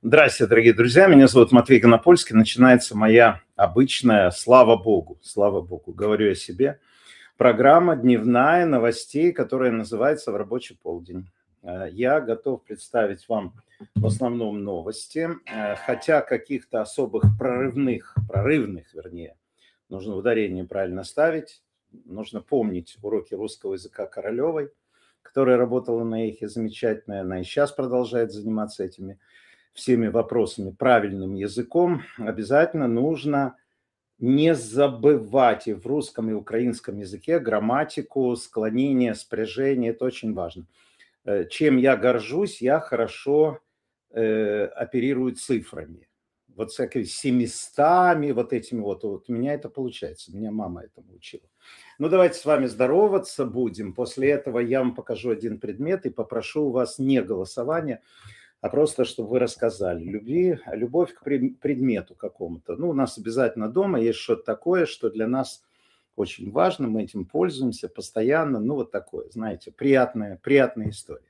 Здравствуйте, дорогие друзья. Меня зовут Матвей Конопольский. Начинается моя обычная, слава богу, говорю о себе, программа дневная новостей, которая называется «В рабочий полдень». Я готов представить вам в основном новости, хотя каких-то особых прорывных, вернее, нужно ударение правильно ставить, нужно помнить уроки русского языка Королевой, которая работала на эхе, замечательная, она и сейчас продолжает заниматься этими всеми вопросами правильным языком. Обязательно нужно не забывать и в русском, и украинском языке грамматику, склонение, спряжение. Это очень важно. Чем я горжусь, я хорошо оперирую цифрами. Вот всякими 700, вот этими вот у меня это получается. Меня мама этому учила. Ну, давайте с вами здороваться будем. После этого я вам покажу один предмет и попрошу у вас не голосования, а просто, чтобы вы рассказали. Любовь к предмету какому-то. Ну, у нас обязательно дома есть что-то такое, что для нас очень важно, мы этим пользуемся постоянно. Ну, вот такое, знаете, приятная история.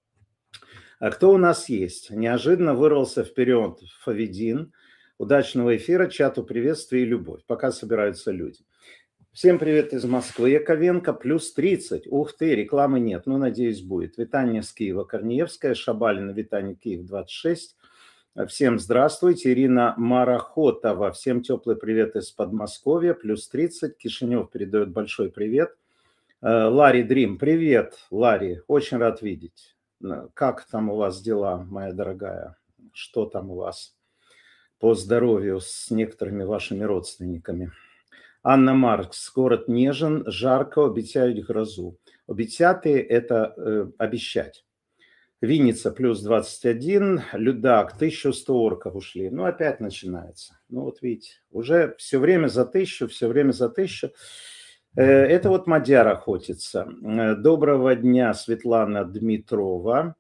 А кто у нас есть? Неожиданно вырвался вперед Фавидин. Удачного эфира, чату приветствия и любовь. Пока собираются люди. Всем привет из Москвы. Яковенко, плюс 30. Ух ты, рекламы нет. Ну, надеюсь, будет. Витание с Киева, Корнеевская, Шабалина, Витание, Киев, 26. Всем здравствуйте. Ирина Марахотова. Всем теплый привет из Подмосковья, плюс 30. Кишинев передает большой привет. Ларри Дрим, привет, Ларри. Очень рад видеть. Как там у вас дела, моя дорогая? Что там у вас по здоровью с некоторыми вашими родственниками? Анна Маркс, город Нежин, жарко, обещают грозу. Обещаты – это обещать. Винница плюс 21, Людак, 1100 орков ушли. Ну, опять начинается. Ну, вот видите, уже все время за 1000. Это вот Мадяр охотится. Доброго дня, Светлана Дмитрова.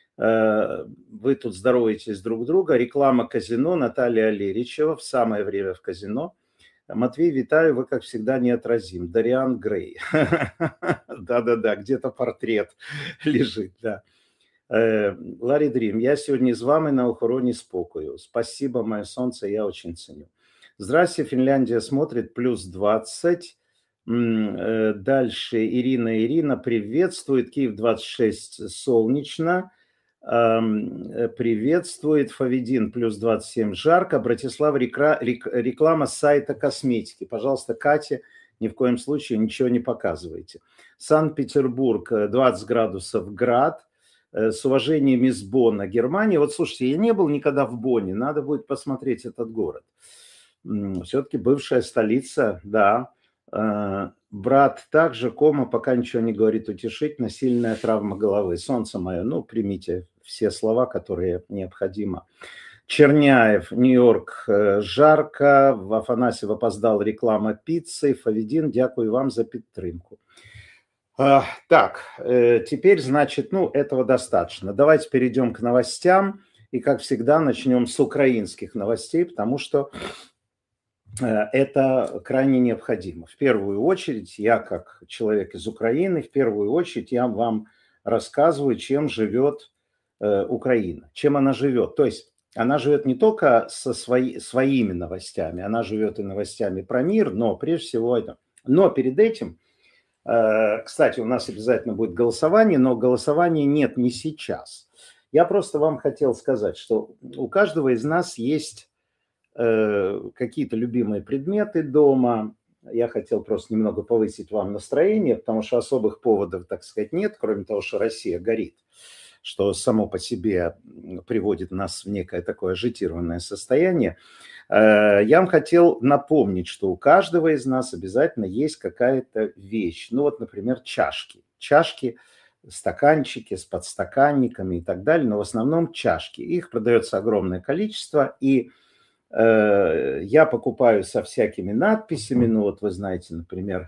Вы тут здороваетесь друг друга. Реклама казино, Наталья Леричева. В самое время в казино. Матвей, витаю, вы, как всегда, неотразим. Дариан Грей. Да-да-да, где-то портрет лежит, да. Ларри Дрим, я сегодня с вами на охороне спокою. Спасибо, мое солнце, я очень ценю. Здрасте, Финляндия смотрит, плюс 20. Дальше Ирина приветствует. Киев 26, солнечно. Приветствует. Фавидин плюс 27, жарко. Братислава, реклама сайта косметики. Пожалуйста, Катя, ни в коем случае ничего не показывайте. Санкт-Петербург 20 градусов град. С уважением из Бонна, Германия. Вот слушайте, я не был никогда в Бонне, надо будет посмотреть этот город. Все-таки бывшая столица, да. Брат также, кома, пока ничего не говорит, утешительно, сильная травма головы. Солнце мое, ну, примите все слова, которые необходимо. Черняев, Нью-Йорк, жарко. В Афанасьев опоздал реклама пиццы. Фавидин, дякую вам за підтримку. Так, теперь, значит, ну, этого достаточно. Давайте перейдем к новостям. И, как всегда, начнем с украинских новостей, потому что это крайне необходимо. В первую очередь, я как человек из Украины, в первую очередь я вам рассказываю, чем живет Украина, чем она живет. То есть она живет не только со своими новостями, она живет и новостями про мир, но прежде всего это. Но перед этим, кстати, у нас обязательно будет голосование, но голосования нет не сейчас. Я просто вам хотел сказать, что у каждого из нас есть какие-то любимые предметы дома. Я хотел просто немного повысить вам настроение, потому что особых поводов, так сказать, нет, кроме того, что Россия горит, что само по себе приводит нас в некое такое ажитированное состояние. Я вам хотел напомнить, что у каждого из нас обязательно есть какая-то вещь. Ну вот, например, чашки. Чашки, стаканчики с подстаканниками и так далее, но в основном чашки. Их продается огромное количество, и я покупаю со всякими надписями. Ну вот вы знаете, например,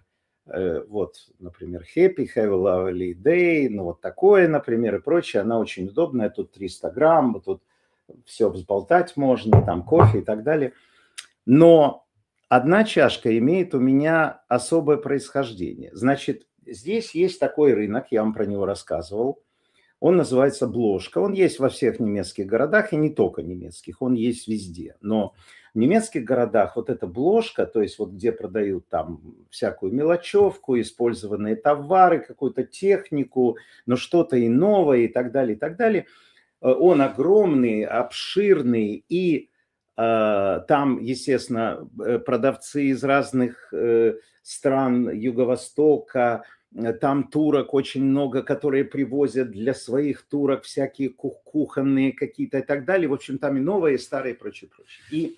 Happy, Have a Lovely Day, ну вот такое, например, и прочее. Она очень удобная, тут 300 грамм, тут все взболтать можно, там кофе и так далее. Но одна чашка имеет у меня особое происхождение. Значит, здесь есть такой рынок, я вам про него рассказывал, Он называется Бложка. Он есть во всех немецких городах, и не только немецких, он есть везде. Но в немецких городах вот эта Бложка, то есть вот где продают там всякую мелочевку, использованные товары, какую-то технику, но что-то и новое и так далее, он огромный, обширный, и там, естественно, продавцы из разных стран Юго-Востока, там турок очень много, которые привозят для своих турок всякие кухонные какие-то и так далее. В общем, там и новые, и старые, и прочее. И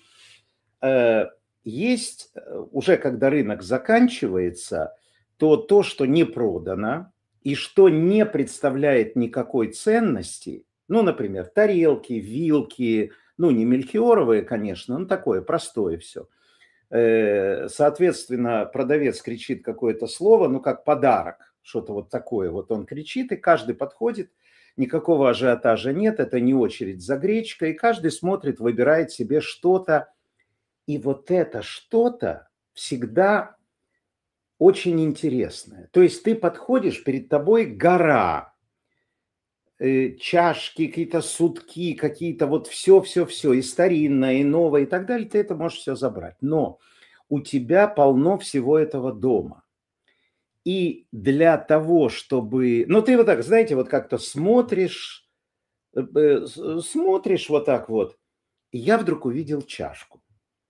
есть уже, когда рынок заканчивается, то, что не продано и что не представляет никакой ценности, ну, например, тарелки, вилки, ну, не мельхиоровые, конечно, но такое простое все. Соответственно, продавец кричит какое-то слово, ну, как подарок, что-то вот такое. Вот он кричит, и каждый подходит, никакого ажиотажа нет, это не очередь за гречкой, и каждый смотрит, выбирает себе что-то. И вот это что-то всегда очень интересное. То есть ты подходишь, перед тобой гора, чашки, какие-то сутки, какие-то вот все, и старинное, и новое, и так далее, ты это можешь все забрать. Но у тебя полно всего этого дома. И для того, чтобы... Ну, ты вот так, знаете, вот как-то смотришь вот так вот. И я вдруг увидел чашку.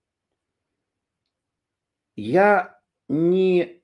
Я не...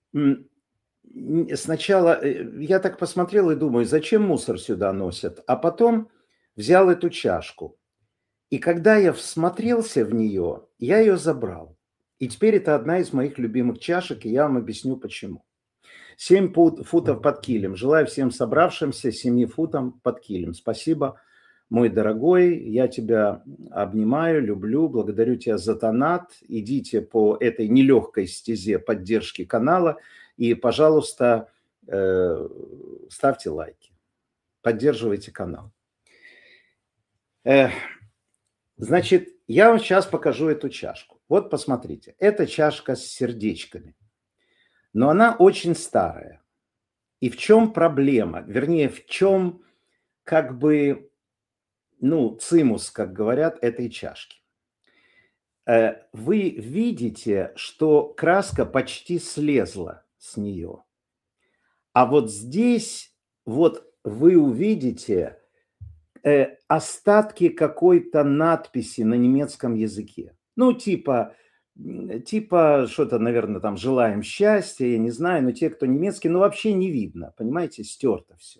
Сначала я так посмотрел и думаю, зачем мусор сюда носят? А потом взял эту чашку. И когда я всмотрелся в нее, я ее забрал. И теперь это одна из моих любимых чашек, и я вам объясню почему. 7 футов под килем. Желаю всем собравшимся 7 футам под килем. Спасибо, мой дорогой. Я тебя обнимаю, люблю, благодарю тебя за донат. Идите по этой нелегкой стезе поддержки канала. И, пожалуйста, ставьте лайки. Поддерживайте канал. Значит, я вам сейчас покажу эту чашку. Вот посмотрите. Это чашка с сердечками. Но она очень старая. И в чем проблема? Вернее, в чем как бы, ну, цимус, как говорят, этой чашки. Вы видите, что краска почти слезла с нее. А вот здесь вот вы увидите остатки какой-то надписи на немецком языке. Ну, типа что-то, наверное, там «желаем счастья», я не знаю, но те, кто немецкий, ну, вообще не видно, понимаете, стерто все.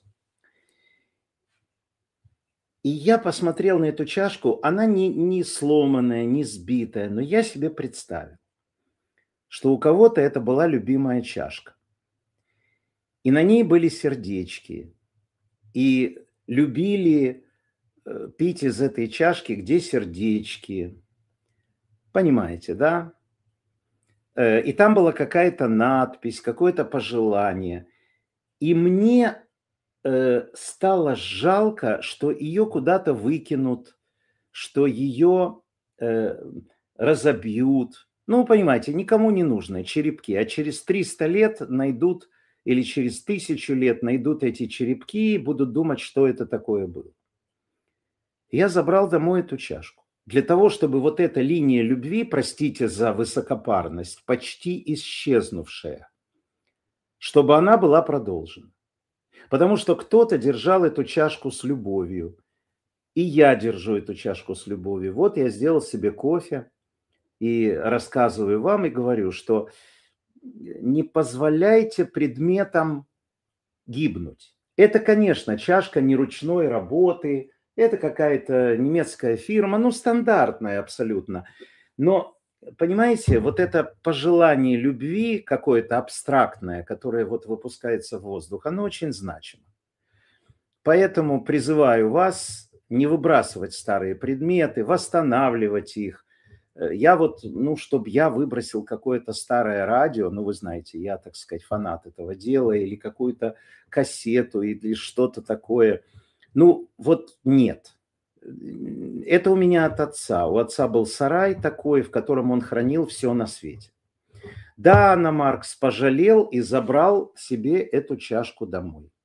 И я посмотрел на эту чашку, она не сломанная, не сбитая, но я себе представил, что у кого-то это была любимая чашка. И на ней были сердечки. И любили пить из этой чашки, где сердечки. Понимаете, да? И там была какая-то надпись, какое-то пожелание. И мне стало жалко, что ее куда-то выкинут, что ее разобьют. Ну, понимаете, никому не нужны черепки. А через 300 лет найдут, или через 1000 лет найдут эти черепки и будут думать, что это такое было. Я забрал домой эту чашку. Для того, чтобы вот эта линия любви, простите за высокопарность, почти исчезнувшая, чтобы она была продолжена. Потому что кто-то держал эту чашку с любовью. И я держу эту чашку с любовью. Вот я сделал себе кофе и рассказываю вам и говорю, что не позволяйте предметам гибнуть. Это, конечно, чашка не ручной работы, это какая-то немецкая фирма, ну, стандартная абсолютно. Но, понимаете, вот это пожелание любви какое-то абстрактное, которое вот выпускается в воздух, оно очень значимо. Поэтому призываю вас не выбрасывать старые предметы, восстанавливать их. Я вот, ну, чтобы я выбросил какое-то старое радио, ну, вы знаете, я, так сказать, фанат этого дела, или какую-то кассету, или что-то такое. Ну, вот нет. Это у меня от отца. У отца был сарай такой, в котором он хранил все на свете. Да, Анна Маркс пожалел и забрал себе эту чашку домой.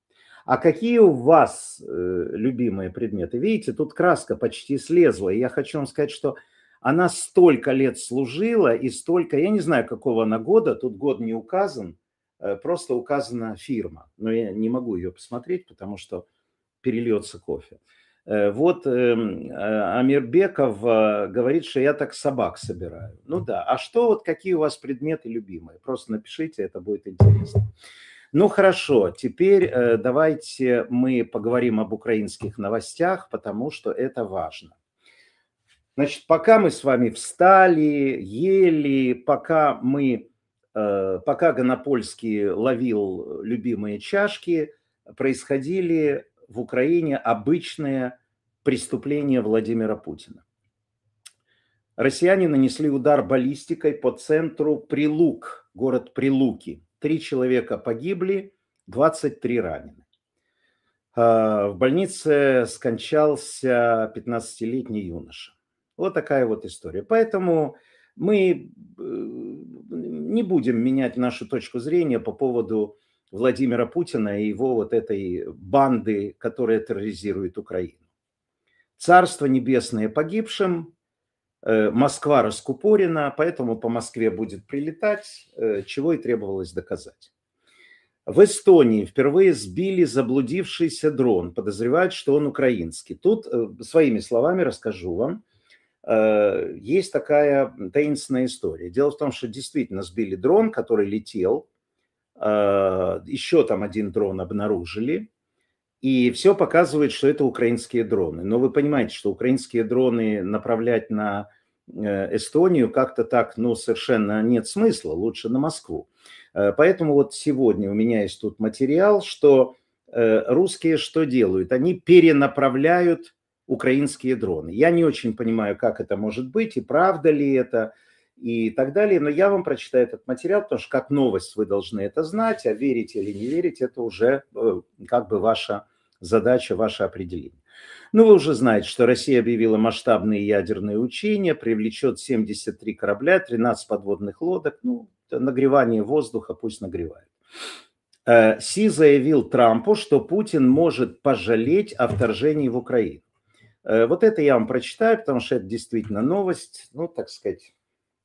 А какие у вас любимые предметы? Видите, тут краска почти слезла. И я хочу вам сказать, что она столько лет служила и столько, я не знаю, какого она года, тут год не указан, просто указана фирма. Но я не могу ее посмотреть, потому что перельется кофе. Вот Амирбеков говорит, что я так собак собираю. Ну да, а что вот, какие у вас предметы любимые? Просто напишите, это будет интересно. Ну хорошо, теперь давайте мы поговорим об украинских новостях, потому что это важно. Значит, пока мы с вами встали, ели, пока Гонопольский ловил любимые чашки, происходили в Украине обычные преступления Владимира Путина. Россияне нанесли удар баллистикой по центру Прилук, город Прилуки. 3 человека погибли, 23 ранены. В больнице скончался 15-летний юноша. Вот такая вот история. Поэтому мы не будем менять нашу точку зрения по поводу Владимира Путина и его вот этой банды, которая терроризирует Украину. Царство небесное погибшим, Москва раскупорена, поэтому по Москве будет прилетать, чего и требовалось доказать. В Эстонии впервые сбили заблудившийся дрон. Подозревают, что он украинский. Тут своими словами расскажу вам. Есть такая таинственная история. Дело в том, что действительно сбили дрон, который летел. Еще там один дрон обнаружили. И все показывает, что это украинские дроны. Но вы понимаете, что украинские дроны направлять на Эстонию как-то так, ну, совершенно нет смысла. Лучше на Москву. Поэтому вот сегодня у меня есть тут материал, что русские что делают? Они перенаправляют украинские дроны. Я не очень понимаю, как это может быть, и правда ли это, и так далее. Но я вам прочитаю этот материал, потому что как новость вы должны это знать, а верить или не верить, это уже как бы ваша задача, ваше определение. Ну, вы уже знаете, что Россия объявила масштабные ядерные учения, привлечет 73 корабля, 13 подводных лодок. Ну, нагревание воздуха пусть нагревает. Си заявил Трампу, что Путин может пожалеть о вторжении в Украину. Вот это я вам прочитаю, потому что это действительно новость, ну, так сказать.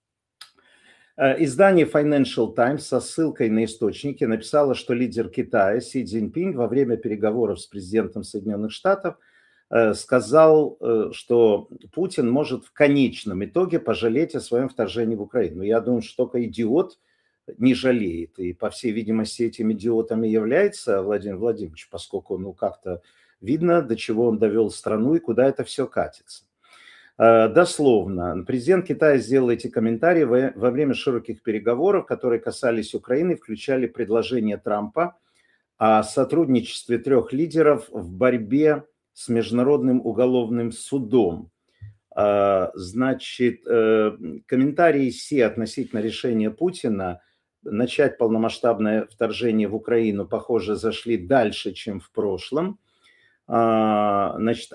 Издание Financial Times со ссылкой на источники написало, что лидер Китая Си Цзиньпин во время переговоров с президентом Соединенных Штатов сказал, что Путин может в конечном итоге пожалеть о своем вторжении в Украину. Я думаю, что только идиот не жалеет. И, по всей видимости, этим идиотом и является Владимир Владимирович, поскольку, ну, как-то видно, до чего он довел страну и куда это все катится. Дословно, президент Китая сделал эти комментарии во время широких переговоров, которые касались Украины, включали предложение Трампа о сотрудничестве 3 лидеров в борьбе с Международным уголовным судом. Значит, комментарии Си относительно решения Путина начать полномасштабное вторжение в Украину, похоже, зашли дальше, чем в прошлом. Значит,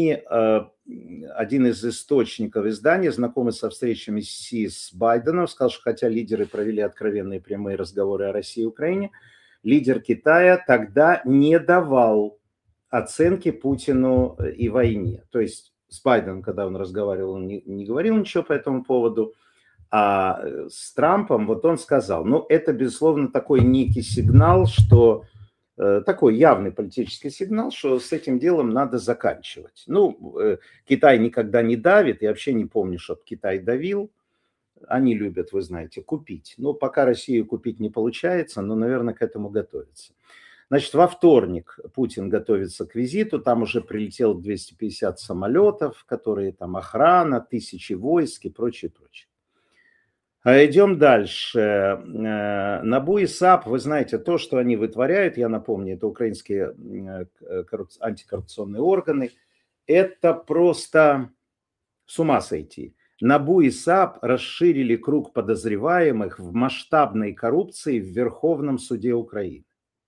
один из источников издания, знакомый со встречами Си с Байденом, сказал, что хотя лидеры провели откровенные прямые разговоры о России и Украине, лидер Китая тогда не давал оценки Путину и войне. То есть с Байденом, когда он разговаривал, он не говорил ничего по этому поводу, а с Трампом вот он сказал, ну, это, безусловно, такой некий сигнал, что такой явный политический сигнал, что с этим делом надо заканчивать. Ну, Китай никогда не давит, я вообще не помню, чтобы Китай давил. Они любят, вы знаете, купить. Но пока Россию купить не получается, но, наверное, к этому готовится. Значит, во вторник Путин готовится к визиту, там уже прилетело 250 самолетов, которые там охрана, 1000 войск и прочее, прочее. Идем дальше. НАБУ и САП, вы знаете, то, что они вытворяют, я напомню, это украинские антикоррупционные органы, это просто с ума сойти. НАБУ и САП расширили круг подозреваемых в масштабной коррупции в Верховном суде Украины.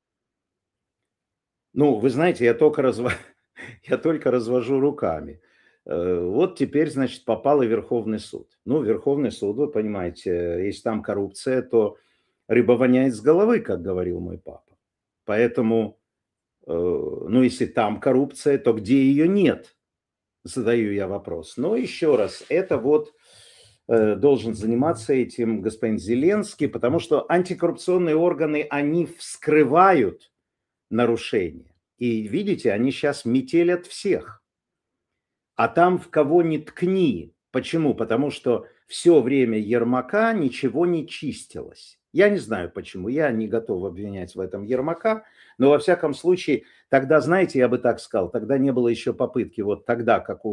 Ну, вы знаете, я только развожу руками. Вот теперь, значит, попал и Верховный суд. Ну, Верховный суд, вы понимаете, если там коррупция, то рыба воняет с головы, как говорил мой папа. Поэтому Ну, если там коррупция, то где ее нет? Задаю я вопрос. Но еще раз, это вот должен заниматься этим господин Зеленский, потому что антикоррупционные органы, они вскрывают нарушения. И видите, они сейчас метелят всех. А там в кого ни ткни. Почему? Потому что все время Ермака ничего не чистилось. Я не знаю почему, я не готов обвинять в этом Ермака, но во всяком случае, тогда, знаете, я бы так сказал, тогда не было еще попытки, вот тогда, как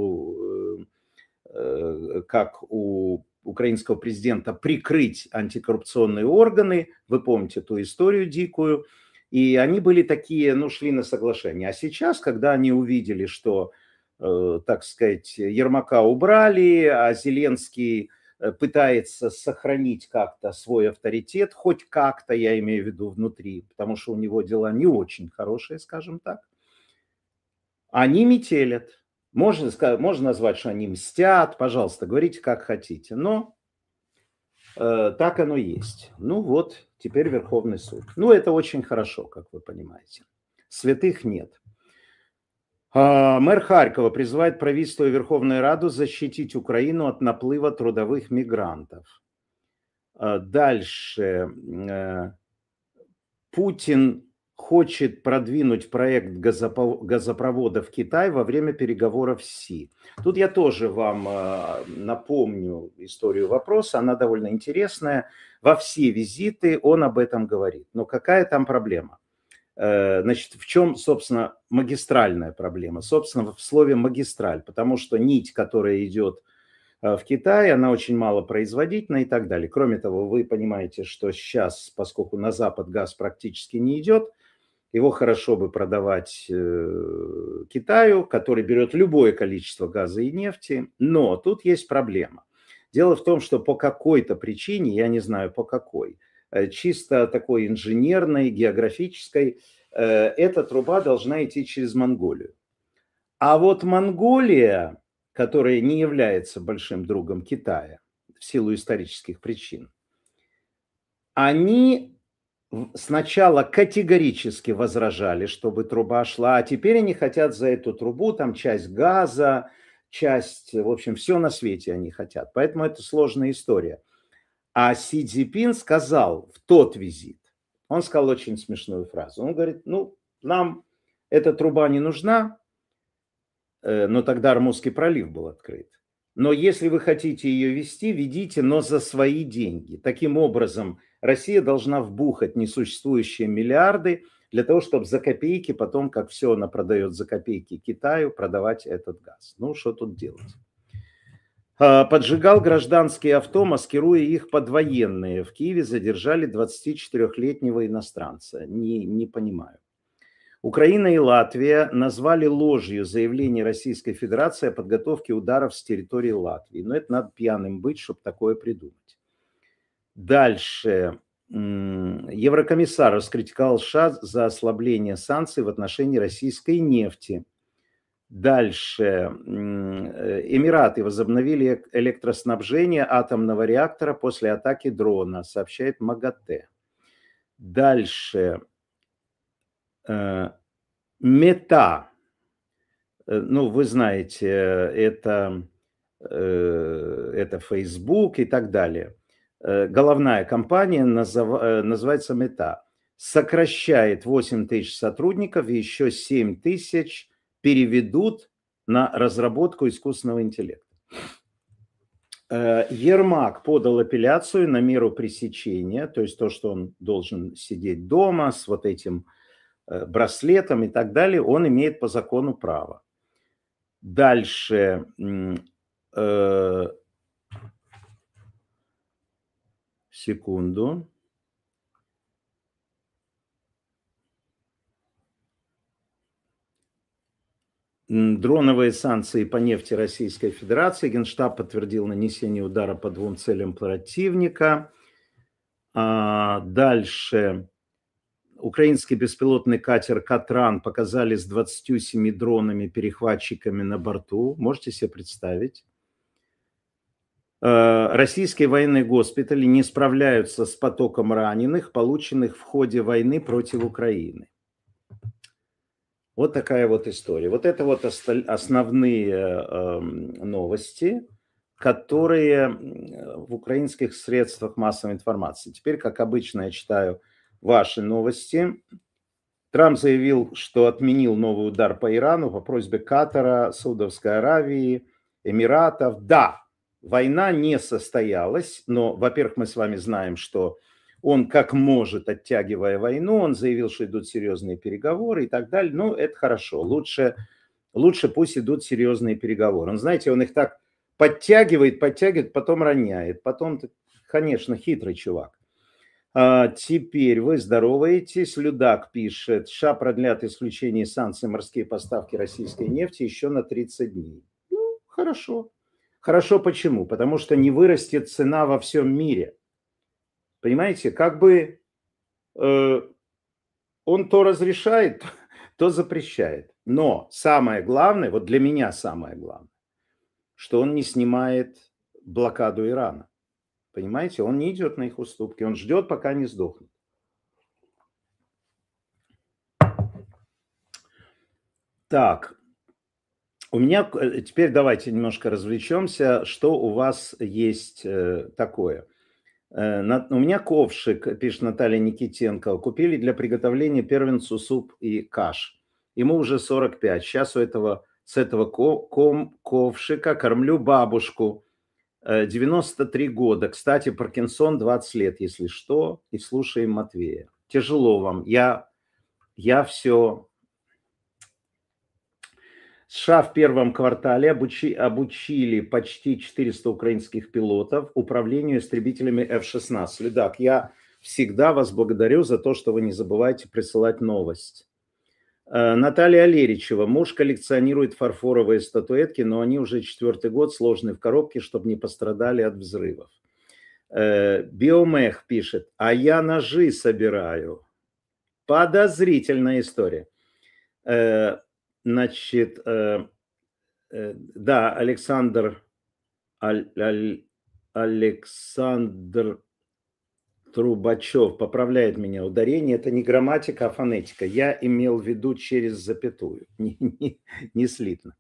у украинского президента, прикрыть антикоррупционные органы, вы помните ту историю дикую, и они были такие, ну, шли на соглашение. А сейчас, когда они увидели, что, так сказать, Ермака убрали, а Зеленский пытается сохранить как-то свой авторитет, хоть как-то, я имею в виду, внутри, потому что у него дела не очень хорошие, скажем так, они метелят. Можно назвать, что они мстят, пожалуйста, говорите как хотите, но так оно есть. Ну вот, теперь Верховный суд. Ну это очень хорошо, как вы понимаете. Святых нет. Мэр Харькова призывает правительство и Верховную Раду защитить Украину от наплыва трудовых мигрантов. Дальше. Путин хочет продвинуть проект газопровода в Китай во время переговоров с Си. Тут я тоже вам напомню историю вопроса, она довольно интересная. Во все визиты он об этом говорит. Но какая там проблема? Значит, в чем, собственно, магистральная проблема? Собственно, в слове магистраль, потому что нить, которая идет в Китае, она очень мало производительна и так далее. Кроме того, вы понимаете, что сейчас, поскольку на Запад газ практически не идет, его хорошо бы продавать Китаю, который берет любое количество газа и нефти. Но тут есть проблема. Дело в том, что по какой-то причине, я не знаю по какой, чисто такой инженерной, географической, эта труба должна идти через Монголию. А вот Монголия, которая не является большим другом Китая в силу исторических причин, они сначала категорически возражали, чтобы труба шла, а теперь они хотят за эту трубу, там часть газа, часть, в общем, все на свете они хотят. Поэтому это сложная история. А Си Цзиньпин сказал в тот визит, он сказал очень смешную фразу. Он говорит, ну, нам эта труба не нужна, но тогда Армузский пролив был открыт. Но если вы хотите ее вести, ведите, но за свои деньги. Таким образом, Россия должна вбухать несуществующие миллиарды для того, чтобы за копейки, потом, как все она продает за копейки Китаю, продавать этот газ. Ну, что тут делать? Поджигал гражданские авто, маскируя их под военные. В Киеве задержали 24-летнего иностранца. Не понимаю. Украина и Латвия назвали ложью заявление Российской Федерации о подготовке ударов с территории Латвии. Но это надо пьяным быть, чтобы такое придумать. Дальше. Еврокомиссар раскритиковал США за ослабление санкций в отношении российской нефти. Дальше. Эмираты возобновили электроснабжение атомного реактора после атаки дрона, сообщает МАГАТЭ. Дальше. Мета. Ну, вы знаете, это Facebook и так далее. Головная компания называется Мета. Сокращает 8 тысяч сотрудников, и еще 7 тысяч переведут на разработку искусственного интеллекта. Ермак подал апелляцию на меру пресечения, то есть то, что он должен сидеть дома с вот этим браслетом и так далее, он имеет по закону право. Дальше. Секунду. Дроновые санкции по нефти Российской Федерации. Генштаб подтвердил нанесение удара по 2 целям противника. Дальше. Украинский беспилотный катер «Катран» показали с 27 дронами-перехватчиками на борту. Можете себе представить? Российские военные госпитали не справляются с потоком раненых, полученных в ходе войны против Украины. Вот такая вот история. Вот это вот основные новости, которые в украинских средствах массовой информации. Теперь, как обычно, я читаю ваши новости. Трамп заявил, что отменил новый удар по Ирану по просьбе Катара, Саудовской Аравии, Эмиратов. Да, война не состоялась, но, во-первых, мы с вами знаем, что он как может, оттягивая войну, он заявил, что идут серьезные переговоры и так далее. Ну, это хорошо. Лучше пусть идут серьезные переговоры. Он, знаете, он их так подтягивает, потом роняет. Потом, конечно, хитрый чувак. Теперь вы здороваетесь. Людак пишет, США продлят исключение санкций морские поставки российской нефти еще на 30 дней. Ну, хорошо. Хорошо почему? Потому что не вырастет цена во всем мире. Понимаете, как бы он то разрешает, то запрещает. Но самое главное, вот для меня самое главное, что он не снимает блокаду Ирана. Понимаете, он не идет на их уступки, он ждет, пока не сдохнут. Так, у меня теперь давайте немножко развлечемся. Что у вас есть такое? У меня ковшик, пишет Наталья Никитенко, купили для приготовления первенцу суп и каш. Ему уже 45. Сейчас с этого ковшика кормлю бабушку. 93 года. Кстати, Паркинсон 20 лет, если что. И слушаем Матвея. Тяжело вам. Я все... США в первом квартале обучили почти 400 украинских пилотов управлению истребителями F-16. Людак, я всегда вас благодарю за то, что вы не забываете присылать новость. Наталья Алеричева. Муж коллекционирует фарфоровые статуэтки, но они уже 4-й год сложны в коробке, чтобы не пострадали от взрывов. Биомех пишет, а я ножи собираю. Подозрительная история. Значит, да, Александр Трубачев поправляет меня. Ударение – это не грамматика, а фонетика. Я имел в виду через запятую, не слитно.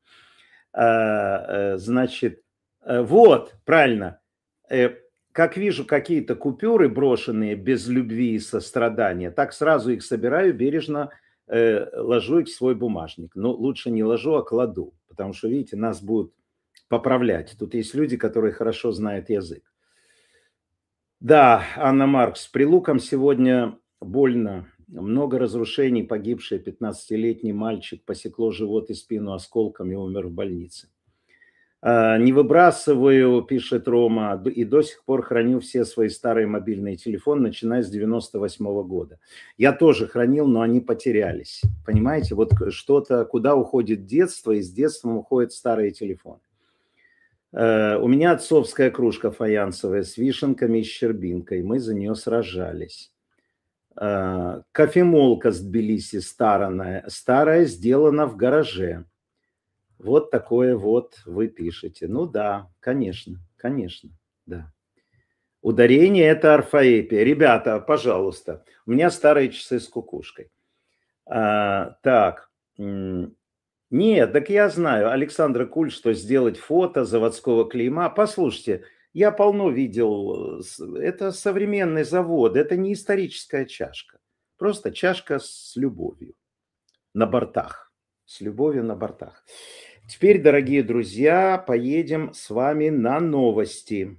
Значит, вот, правильно. Как вижу какие-то купюры брошенные без любви и сострадания, так сразу их собираю, бережно ложу их в свой бумажник. Но лучше не ложу, а кладу, потому что, видите, нас будут поправлять. Тут есть люди, которые хорошо знают язык. Да, Анна Маркс, при Луком сегодня больно. Много разрушений, погибший 15-летний мальчик посекло живот и спину осколком и умер в больнице. Не выбрасываю, пишет Рома, и до сих пор храню все свои старые мобильные телефоны, начиная с 98-го года. Я тоже хранил, но они потерялись. Понимаете, вот что-то, куда уходит детство, и с детством уходят старые телефоны. У меня отцовская кружка фаянсовая с вишенками и щербинкой. Мы за нее сражались. Кофемолка с Тбилиси старая, сделана в гараже. Вот такое вот вы пишете. Ну да, конечно, да. Ударение – это орфоэпия. Ребята, пожалуйста, у меня старые часы с кукушкой. Так, нет, так я знаю, Александра Куль, что сделать фото заводского клейма. Послушайте, я полно видел, это современный завод, это не историческая чашка. Просто чашка с любовью на бортах. С любовью на бортах. Теперь, дорогие друзья, поедем с вами на новости,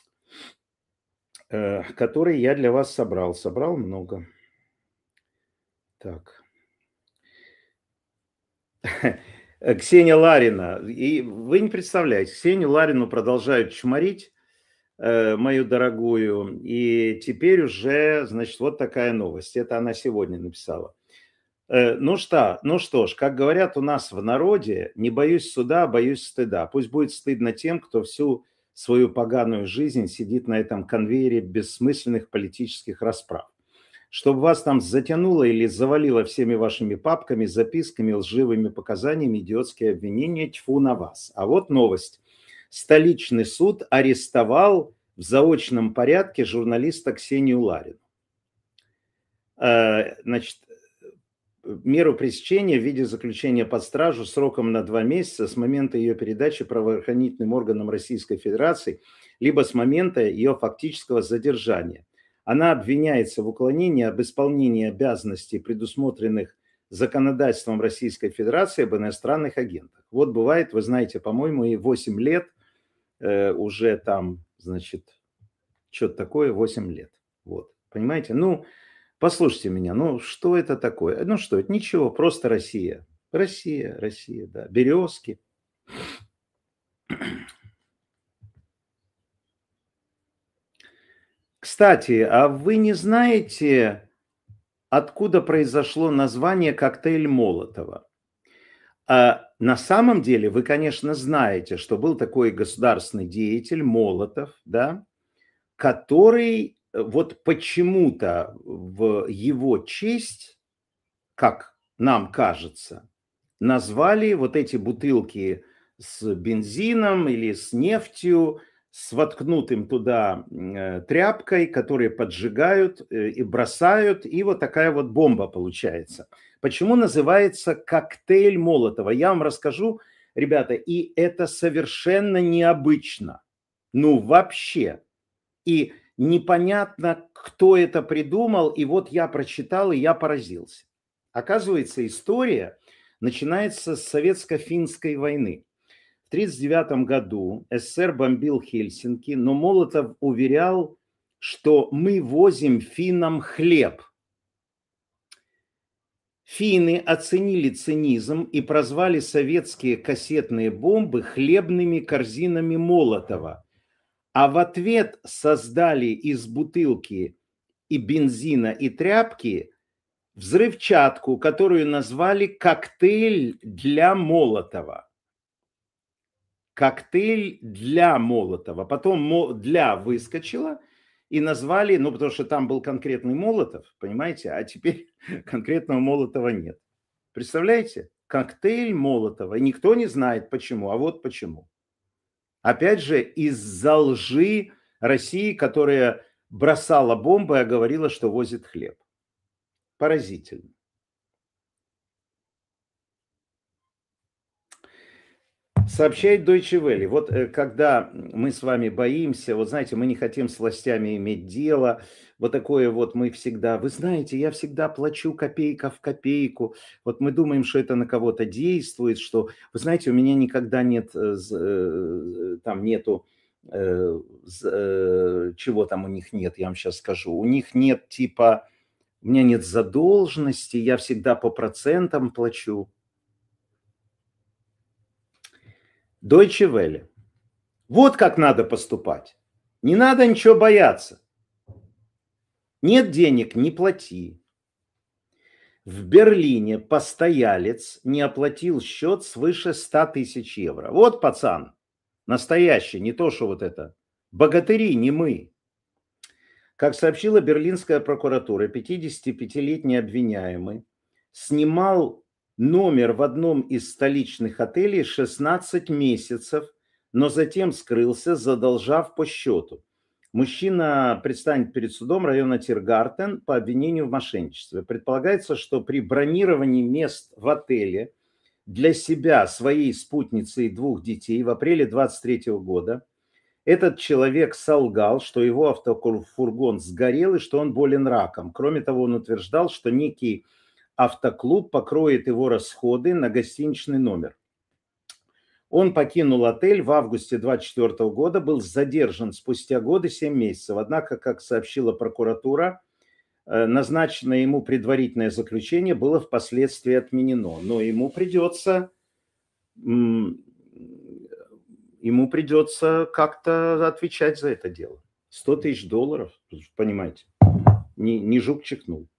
которые я для вас собрал. Собрал много. Так. Ксения Ларина. И вы не представляете, Ксению Ларину продолжают чморить, мою дорогую. И теперь уже, значит, вот такая новость. Это она сегодня написала. Ну что ж, как говорят у нас в народе, не боюсь суда, боюсь стыда. Пусть будет стыдно тем, кто всю свою поганую жизнь сидит на этом конвейере бессмысленных политических расправ. Чтобы вас там затянуло или завалило всеми вашими папками, записками, лживыми показаниями, идиотские обвинения, тьфу на вас. А вот новость. Столичный суд арестовал в заочном порядке журналиста Ксению Ларину. Значит, меру пресечения в виде заключения под стражу сроком на 2 месяца с момента ее передачи правоохранительным органам Российской Федерации, либо с момента ее фактического задержания. Она обвиняется в уклонении об исполнении обязанностей, предусмотренных законодательством Российской Федерации об иностранных агентах. Вот бывает, вы знаете, по-моему, и 8 лет уже там, значит, что-то такое, 8 лет. Вот, понимаете? Ну, послушайте меня, ну что это такое? Ну что это? Ничего, просто Россия. Россия, Россия, да. Березки. Кстати, а вы не знаете, откуда произошло название коктейль Молотова? А на самом деле вы, конечно, знаете, что был такой государственный деятель Молотов, да, который вот почему-то в его честь, как нам кажется, назвали вот эти бутылки с бензином или с нефтью, с воткнутым туда тряпкой, которые поджигают и бросают, и вот такая вот бомба получается. Почему называется коктейль Молотова? Я вам расскажу, ребята, и это совершенно необычно. Ну, вообще. И непонятно, кто это придумал, и вот я прочитал, и я поразился. Оказывается, история начинается с советско-финской войны. В 1939 году СССР бомбил Хельсинки, но Молотов уверял, что мы возим финнам хлеб. Финны оценили цинизм и прозвали советские кассетные бомбы хлебными корзинами Молотова. А в ответ создали из бутылки и бензина, и тряпки взрывчатку, которую назвали коктейль для Молотова. Коктейль для Молотова. Потом для выскочила и назвали, ну потому что там был конкретный Молотов, понимаете, а теперь конкретного Молотова нет. Представляете? Коктейль Молотова. И никто не знает почему, а вот почему. Опять же, из-за лжи России, которая бросала бомбы, а говорила, что возит хлеб. Поразительно. Сообщает Deutsche Welle. Вот когда мы с вами боимся, вот знаете, мы не хотим с властями иметь дело, вот такое вот мы всегда, вы знаете, я всегда плачу копейка в копейку, вот мы думаем, что это на кого-то действует, что, вы знаете, у меня никогда нет, там нету, чего там у них нет, я вам сейчас скажу, у них нет типа, у меня нет задолженности, я всегда по процентам плачу. Deutsche Welle. Вот как надо поступать. Не надо ничего бояться. Нет денег, не плати. В Берлине постоялец не оплатил счет свыше 100 тысяч евро. Вот пацан, настоящий, не то, что вот это. Богатыри, не мы. Как сообщила берлинская прокуратура, 55-летний обвиняемый снимал номер в одном из столичных отелей 16 месяцев, но затем скрылся, задолжав по счету. Мужчина предстанет перед судом района Тиргартен по обвинению в мошенничестве. Предполагается, что при бронировании мест в отеле для себя, своей спутницы и 2 детей в апреле 2023 года этот человек солгал, что его автофургон сгорел и что он болен раком. Кроме того, он утверждал, что некий автоклуб покроет его расходы на гостиничный номер. Он покинул отель в августе 2024 года, был задержан спустя годы 7 месяцев. Однако, как сообщила прокуратура, назначенное ему предварительное заключение было впоследствии отменено. Но ему придется как-то отвечать за это дело. 100 тысяч долларов, понимаете, не жук чихнул.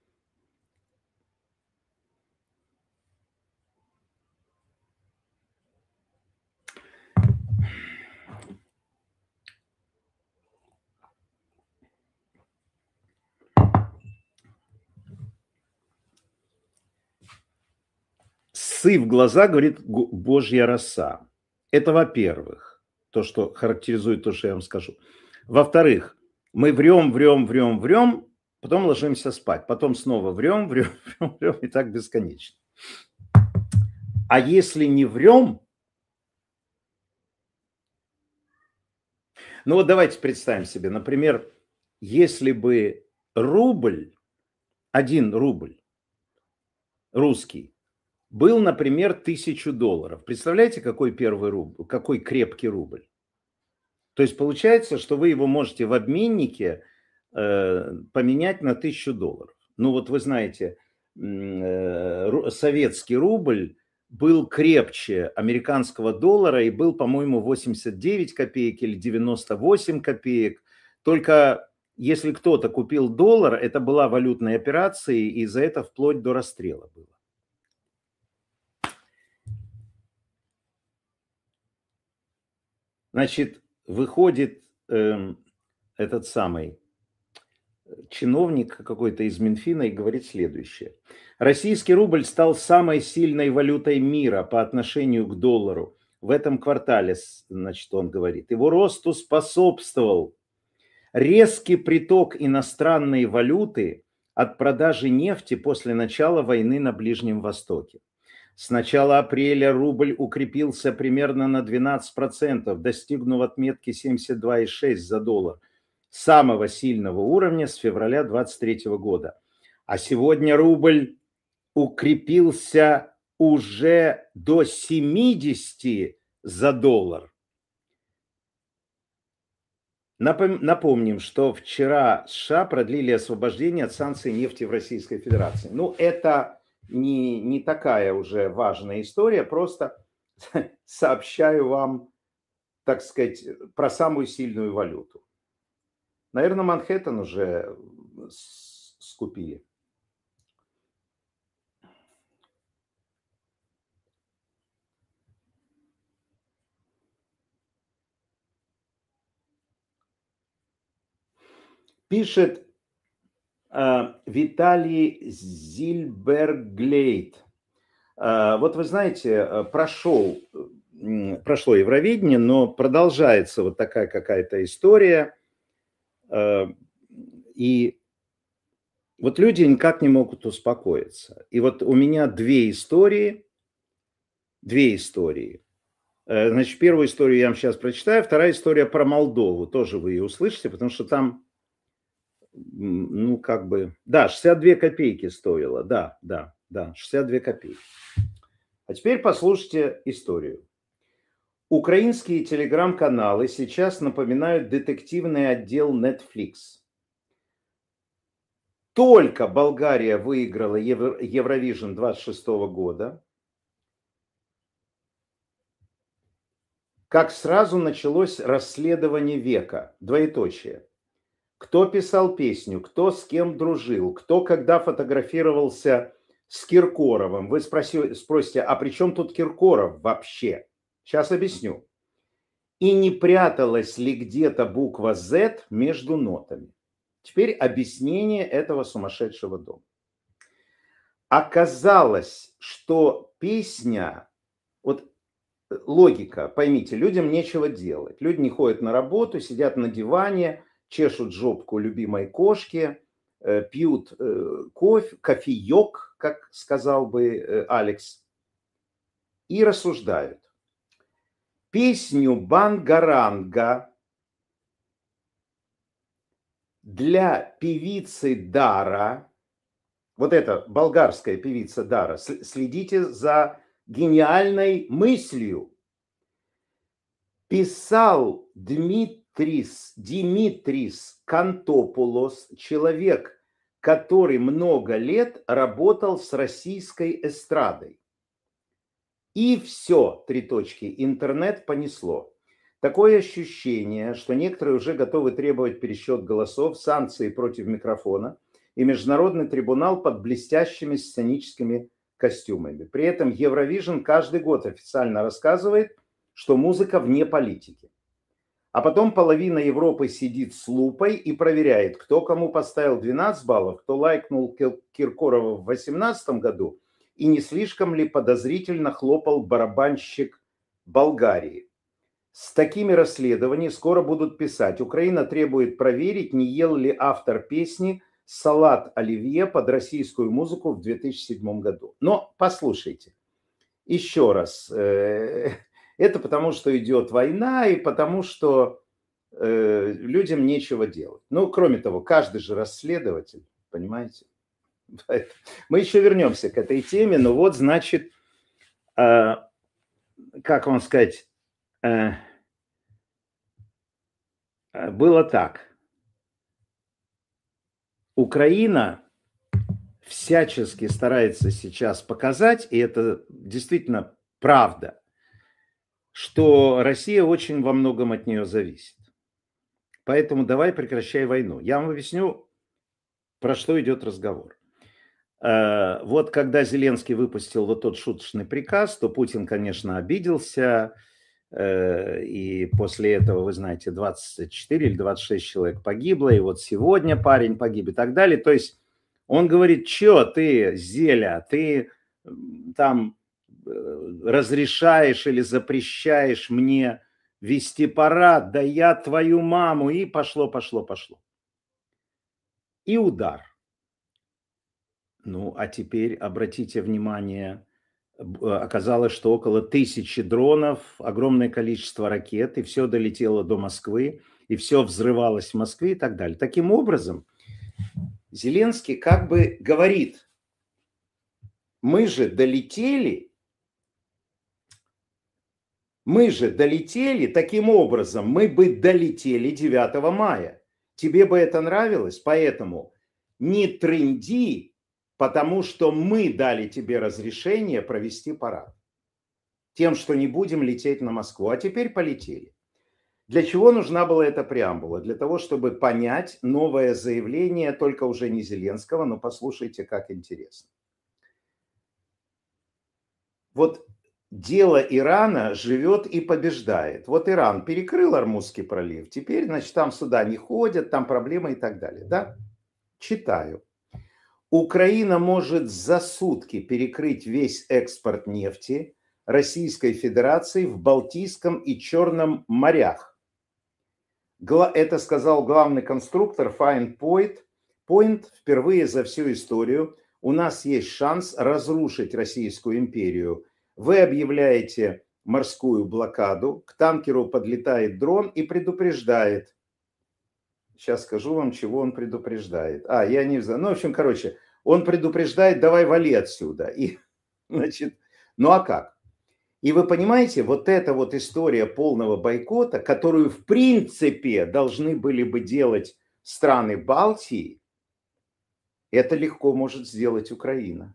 Ссы в глаза, говорит Божья роса. Это во-первых, то, что характеризует то, что я вам скажу. Во-вторых, мы врем, потом ложимся спать, потом снова врем, врем, врем, врем, и так бесконечно. А если не врем, ну вот давайте представим себе, например, если бы рубль, 1 рубль русский, был, например, $1000. Представляете, какой первый рубль, какой крепкий рубль? То есть получается, что вы его можете в обменнике поменять на $1000. Ну вот вы знаете, советский рубль был крепче американского доллара и был, по-моему, 89 копеек или 98 копеек. Только если кто-то купил доллар, это была валютная операция, и за это вплоть до расстрела было. Значит, выходит этот самый чиновник какой-то из Минфина и говорит следующее. Российский рубль стал самой сильной валютой мира по отношению к доллару. В этом квартале, значит, он говорит, его росту способствовал резкий приток иностранной валюты от продажи нефти после начала войны на Ближнем Востоке. С начала апреля рубль укрепился примерно на 12%, достигнув отметки 72,6 за доллар, самого сильного уровня с февраля 2023 года. А сегодня рубль укрепился уже до 70 за доллар. Напомним, что вчера США продлили освобождение от санкций нефти в Российской Федерации. Ну, это не такая уже важная история, просто сообщаю вам, так сказать, про самую сильную валюту. Наверное, Манхэттен уже скупили. Пишет Виталий Зильберглейт. Вот вы знаете, прошло Евровидение, но продолжается вот такая какая-то история. И вот люди никак не могут успокоиться. И вот у меня две истории. Значит, первую историю я вам сейчас прочитаю, вторая история про Молдову. Тоже вы ее услышите, потому что там, ну, как бы, да, 62 копейки стоило, да, 62 копейки. А теперь послушайте историю. Украинские телеграм-каналы сейчас напоминают детективный отдел Netflix. Только Болгария выиграла Евровижн 26 года, как сразу началось расследование века, двоеточие. Кто писал песню, кто с кем дружил, кто когда фотографировался с Киркоровым. Вы спросите, а при чем тут Киркоров вообще? Сейчас объясню. И не пряталась ли где-то буква Z между нотами? Теперь объяснение этого сумасшедшего дома. Оказалось, что песня, вот логика, поймите, людям нечего делать. Люди не ходят на работу, сидят на диване, чешут жопку любимой кошки, пьют кофеек, как сказал бы Алекс, и рассуждают. Песню «Бангаранга» для певицы Дара, вот эта болгарская певица Дара, следите за гениальной мыслью, писал Димитрис Кантопулос, человек, который много лет работал с российской эстрадой. И все, интернет понесло. Такое ощущение, что некоторые уже готовы требовать пересчет голосов, санкции против микрофона и международный трибунал под блестящими сценическими костюмами. При этом Евровижн каждый год официально рассказывает, что музыка вне политики. А потом половина Европы сидит с лупой и проверяет, кто кому поставил 12 баллов, кто лайкнул Киркорова в 2018 году, и не слишком ли подозрительно хлопал барабанщик Болгарии. С такими расследованиями скоро будут писать. Украина требует проверить, не ел ли автор песни салат оливье под российскую музыку в 2007 году. Но послушайте, еще раз, это потому, что идет война и потому, что людям нечего делать. Ну, кроме того, каждый же расследователь, понимаете? Мы еще вернемся к этой теме, но вот, значит, как вам сказать, было так. Украина всячески старается сейчас показать, и это действительно правда, что Россия очень во многом от нее зависит. Поэтому давай прекращай войну. Я вам объясню, про что идет разговор. Вот когда Зеленский выпустил вот тот шуточный приказ, то Путин, конечно, обиделся, и после этого, вы знаете, 24 или 26 человек погибло, и вот сегодня парень погиб и так далее. То есть он говорит, что ты, Зеля, ты там разрешаешь или запрещаешь мне вести парад, да я твою маму, и пошло. И удар. Ну, а теперь обратите внимание, оказалось, что около 1000 дронов, огромное количество ракет, и все долетело до Москвы, и все взрывалось в Москве и так далее. Таким образом, Зеленский как бы говорит, мы же долетели, таким образом, мы бы долетели 9 мая. Тебе бы это нравилось, поэтому не трынди, потому что мы дали тебе разрешение провести парад. Тем, что не будем лететь на Москву. А теперь полетели. Для чего нужна была эта преамбула? Для того, чтобы понять новое заявление, только уже не Зеленского, но послушайте, как интересно. Вот дело Ирана живет и побеждает. Вот Иран перекрыл Ормузский пролив, теперь, значит, там сюда не ходят, там проблемы и так далее. Да? Читаю. Украина может за сутки перекрыть весь экспорт нефти Российской Федерации в Балтийском и Черном морях. Это сказал главный конструктор Fine Point впервые за всю историю. У нас есть шанс разрушить Российскую империю. Вы объявляете морскую блокаду, к танкеру подлетает дрон и предупреждает. Сейчас скажу вам, чего он предупреждает. Я не знаю. Ну, в общем, короче, он предупреждает, давай вали отсюда. И, значит, ну а как? И вы понимаете, вот эта вот история полного бойкота, которую в принципе должны были бы делать страны Балтии, это легко может сделать Украина.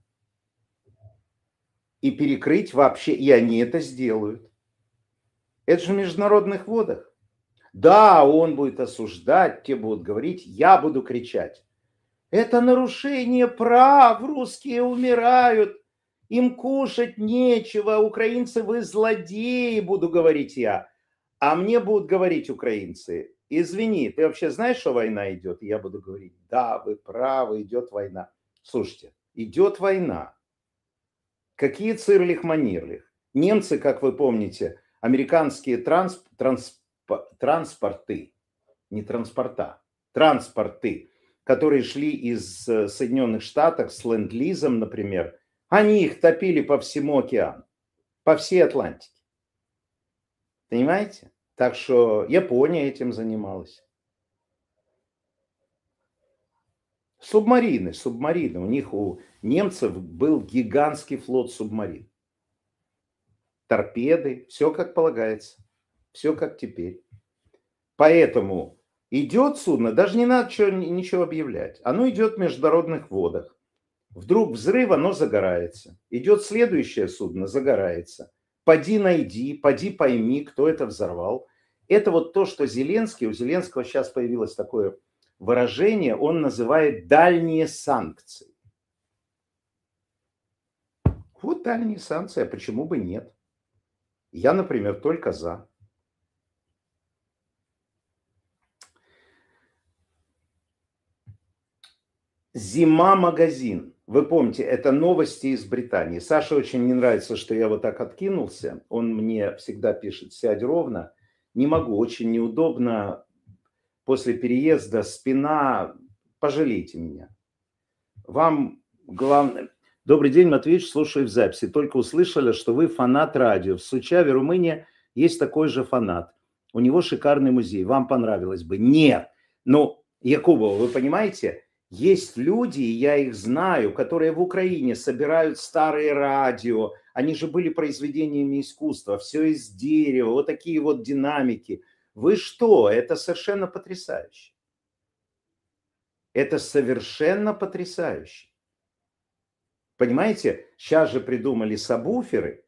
И перекрыть вообще, и они это сделают. Это же в международных водах. Да, он будет осуждать, те будут говорить, я буду кричать. Это нарушение прав, русские умирают, им кушать нечего, украинцы вы злодеи, буду говорить я. А мне будут говорить украинцы, извини, ты вообще знаешь, что война идет? И я буду говорить, да, вы правы, идет война. Слушайте, идет война. Какие цирлих-манирлих? Немцы, как вы помните, американские транспорты, не транспорта, транспорты, которые шли из Соединенных Штатов с ленд-лизом, например, они их топили по всему океану, по всей Атлантике. Понимаете? Так что Япония этим занималась. Субмарины. У них, у немцев был гигантский флот субмарин. Торпеды, все как полагается, все как теперь. Поэтому идет судно, даже не надо ничего объявлять. Оно идет в международных водах. Вдруг взрыв, оно загорается. Идет следующее судно, загорается. Поди найди, поди пойми, кто это взорвал. Это вот то, что Зеленский, у Зеленского сейчас появилось такое выражение, он называет дальние санкции. Вот дальние санкции, а почему бы нет? Я, например, только за. Зима-магазин. Вы помните, это новости из Британии. Саше очень не нравится, что я вот так откинулся. Он мне всегда пишет, сядь ровно. Не могу, очень неудобно. После переезда спина, пожалейте меня. Вам главное... Добрый день, Матвеевич, слушаю в записи. Только услышали, что вы фанат радио. В Сучаве, Румыния, есть такой же фанат. У него шикарный музей. Вам понравилось бы? Нет. Ну, Якубова, вы понимаете, есть люди, и я их знаю, которые в Украине собирают старые радио. Они же были произведениями искусства. Все из дерева, вот такие вот динамики. Вы что? Это совершенно потрясающе. Это совершенно потрясающе. Понимаете, сейчас же придумали сабвуферы,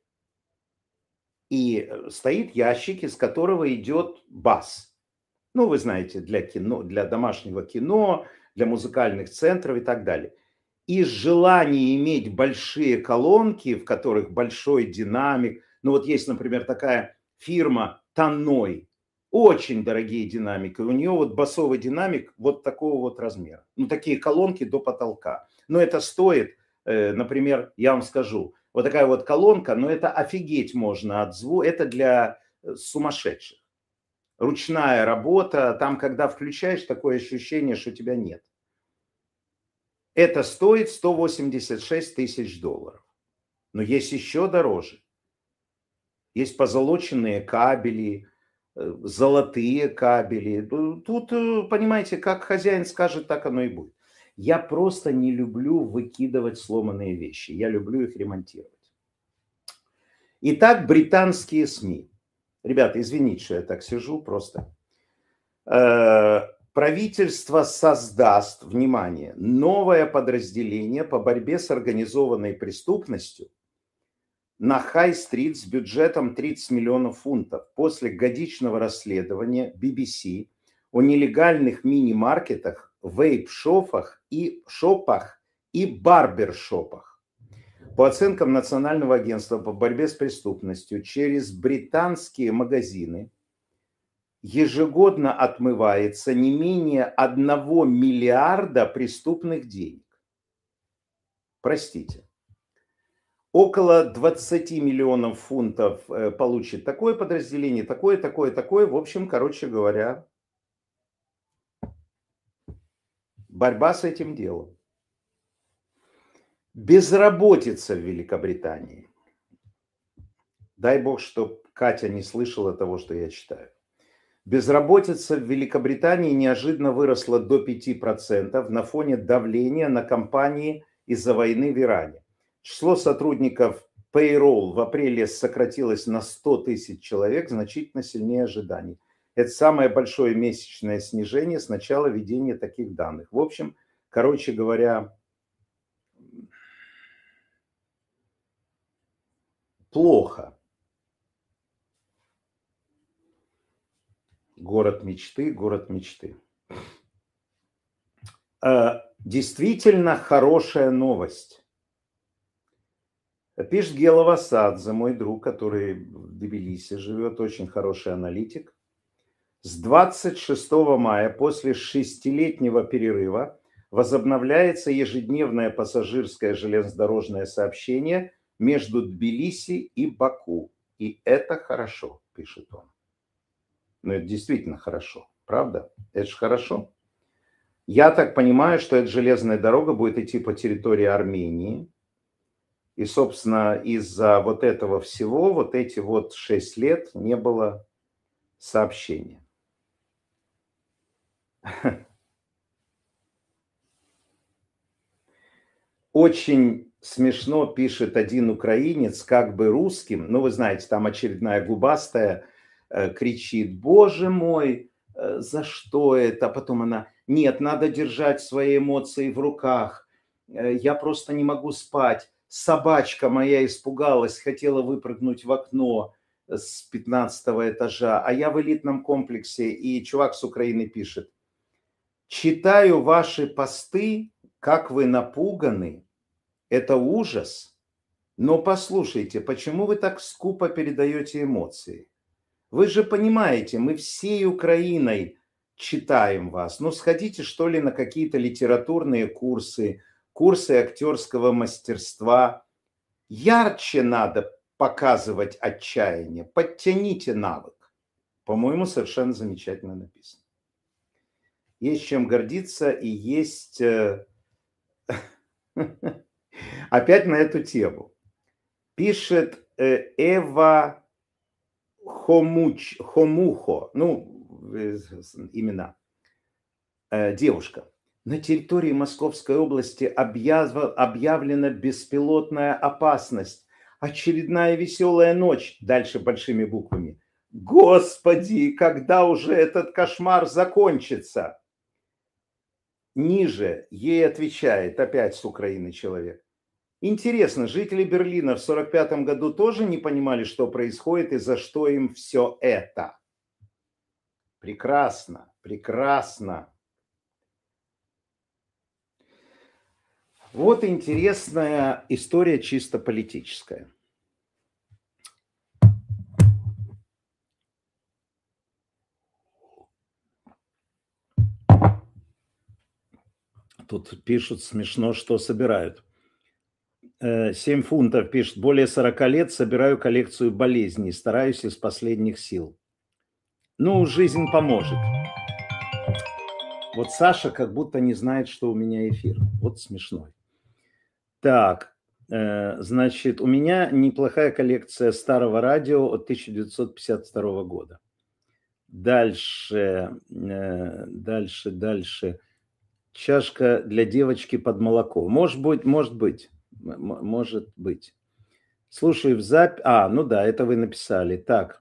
и стоит ящик, из которого идет бас. Ну, вы знаете, для кино, для домашнего кино, для музыкальных центров и так далее. Из желания иметь большие колонки, в которых большой динамик. Ну, вот есть, например, такая фирма Танной. Очень дорогие динамики. У нее вот басовый динамик вот такого вот размера. Ну, такие колонки до потолка. Но это стоит, например, я вам скажу, вот такая вот колонка, но это офигеть можно от звука. Это для сумасшедших. Ручная работа. Там, когда включаешь, такое ощущение, что тебя нет. Это стоит 186 тысяч долларов. Но есть еще дороже. Есть позолоченные кабели, золотые кабели. Тут, понимаете, как хозяин скажет, так оно и будет. Я просто не люблю выкидывать сломанные вещи. Я люблю их ремонтировать. Итак, британские СМИ. Ребята, извините, что я так сижу просто. Правительство создаст, внимание, новое подразделение по борьбе с организованной преступностью на Хай-стрит с бюджетом 30 миллионов фунтов после годичного расследования BBC о нелегальных мини-маркетах, вейп-шопах и барбершопах. По оценкам Национального агентства по борьбе с преступностью, через британские магазины ежегодно отмывается не менее 1 миллиарда преступных денег. Простите. Около 20 миллионов фунтов получит такое подразделение, такое. В общем, короче говоря, борьба с этим делом. Безработица в Великобритании. Дай бог, чтобы Катя не слышала того, что я читаю. Безработица в Великобритании неожиданно выросла до 5% на фоне давления на компании из-за войны в Иране. Число сотрудников payroll в апреле сократилось на 100 тысяч человек, значительно сильнее ожиданий. Это самое большое месячное снижение с начала введения таких данных. В общем, короче говоря, плохо. Город мечты, город мечты. Действительно хорошая новость. Пишет Гела Садзе, мой друг, который в Тбилиси живет, очень хороший аналитик. С 26 мая после 6-летнего перерыва возобновляется ежедневное пассажирское железнодорожное сообщение между Тбилиси и Баку. И это хорошо, пишет он. Но это действительно хорошо, правда? Это же хорошо. Я так понимаю, что эта железная дорога будет идти по территории Армении. И, собственно, из-за вот этого всего, вот эти вот 6 лет не было сообщения. Очень смешно пишет один украинец, как бы русским, ну, вы знаете, там очередная губастая кричит: «Боже мой, за что это?» А потом она: «Нет, надо держать свои эмоции в руках. Я просто не могу спать. Собачка моя испугалась, хотела выпрыгнуть в окно с 15-го этажа, а я в элитном комплексе». И чувак с Украины пишет: «Читаю ваши посты, как вы напуганы. Это ужас. Но послушайте, почему вы так скупо передаете эмоции? Вы же понимаете, мы всей Украиной читаем вас. Ну, сходите, что ли, на какие-то литературные курсы, курсы актерского мастерства. Ярче надо показывать отчаяние. Подтяните навык». По-моему, совершенно замечательно написано. Есть чем гордиться и есть... Опять на эту тему. Пишет Эва Хомухо, имена, девушка. На территории Московской области объявлена беспилотная опасность. Очередная веселая ночь. Дальше большими буквами. Господи, когда уже этот кошмар закончится? Ниже ей отвечает опять с Украины человек. Интересно, жители Берлина в 1945 году тоже не понимали, что происходит и за что им все это? Прекрасно, прекрасно. Вот интересная история чисто политическая. Тут пишут смешно, что собирают. 7 фунтов пишет. Более 40 лет собираю коллекцию болезней. Стараюсь из последних сил. Ну, жизнь поможет. Вот Саша как будто не знает, что у меня эфир. Вот смешной. Так, значит, у меня неплохая коллекция старого радио от 1952 года. Дальше. Чашка для девочки под молоко. Может быть. Слушаю в запись. Ну да, это вы написали. Так.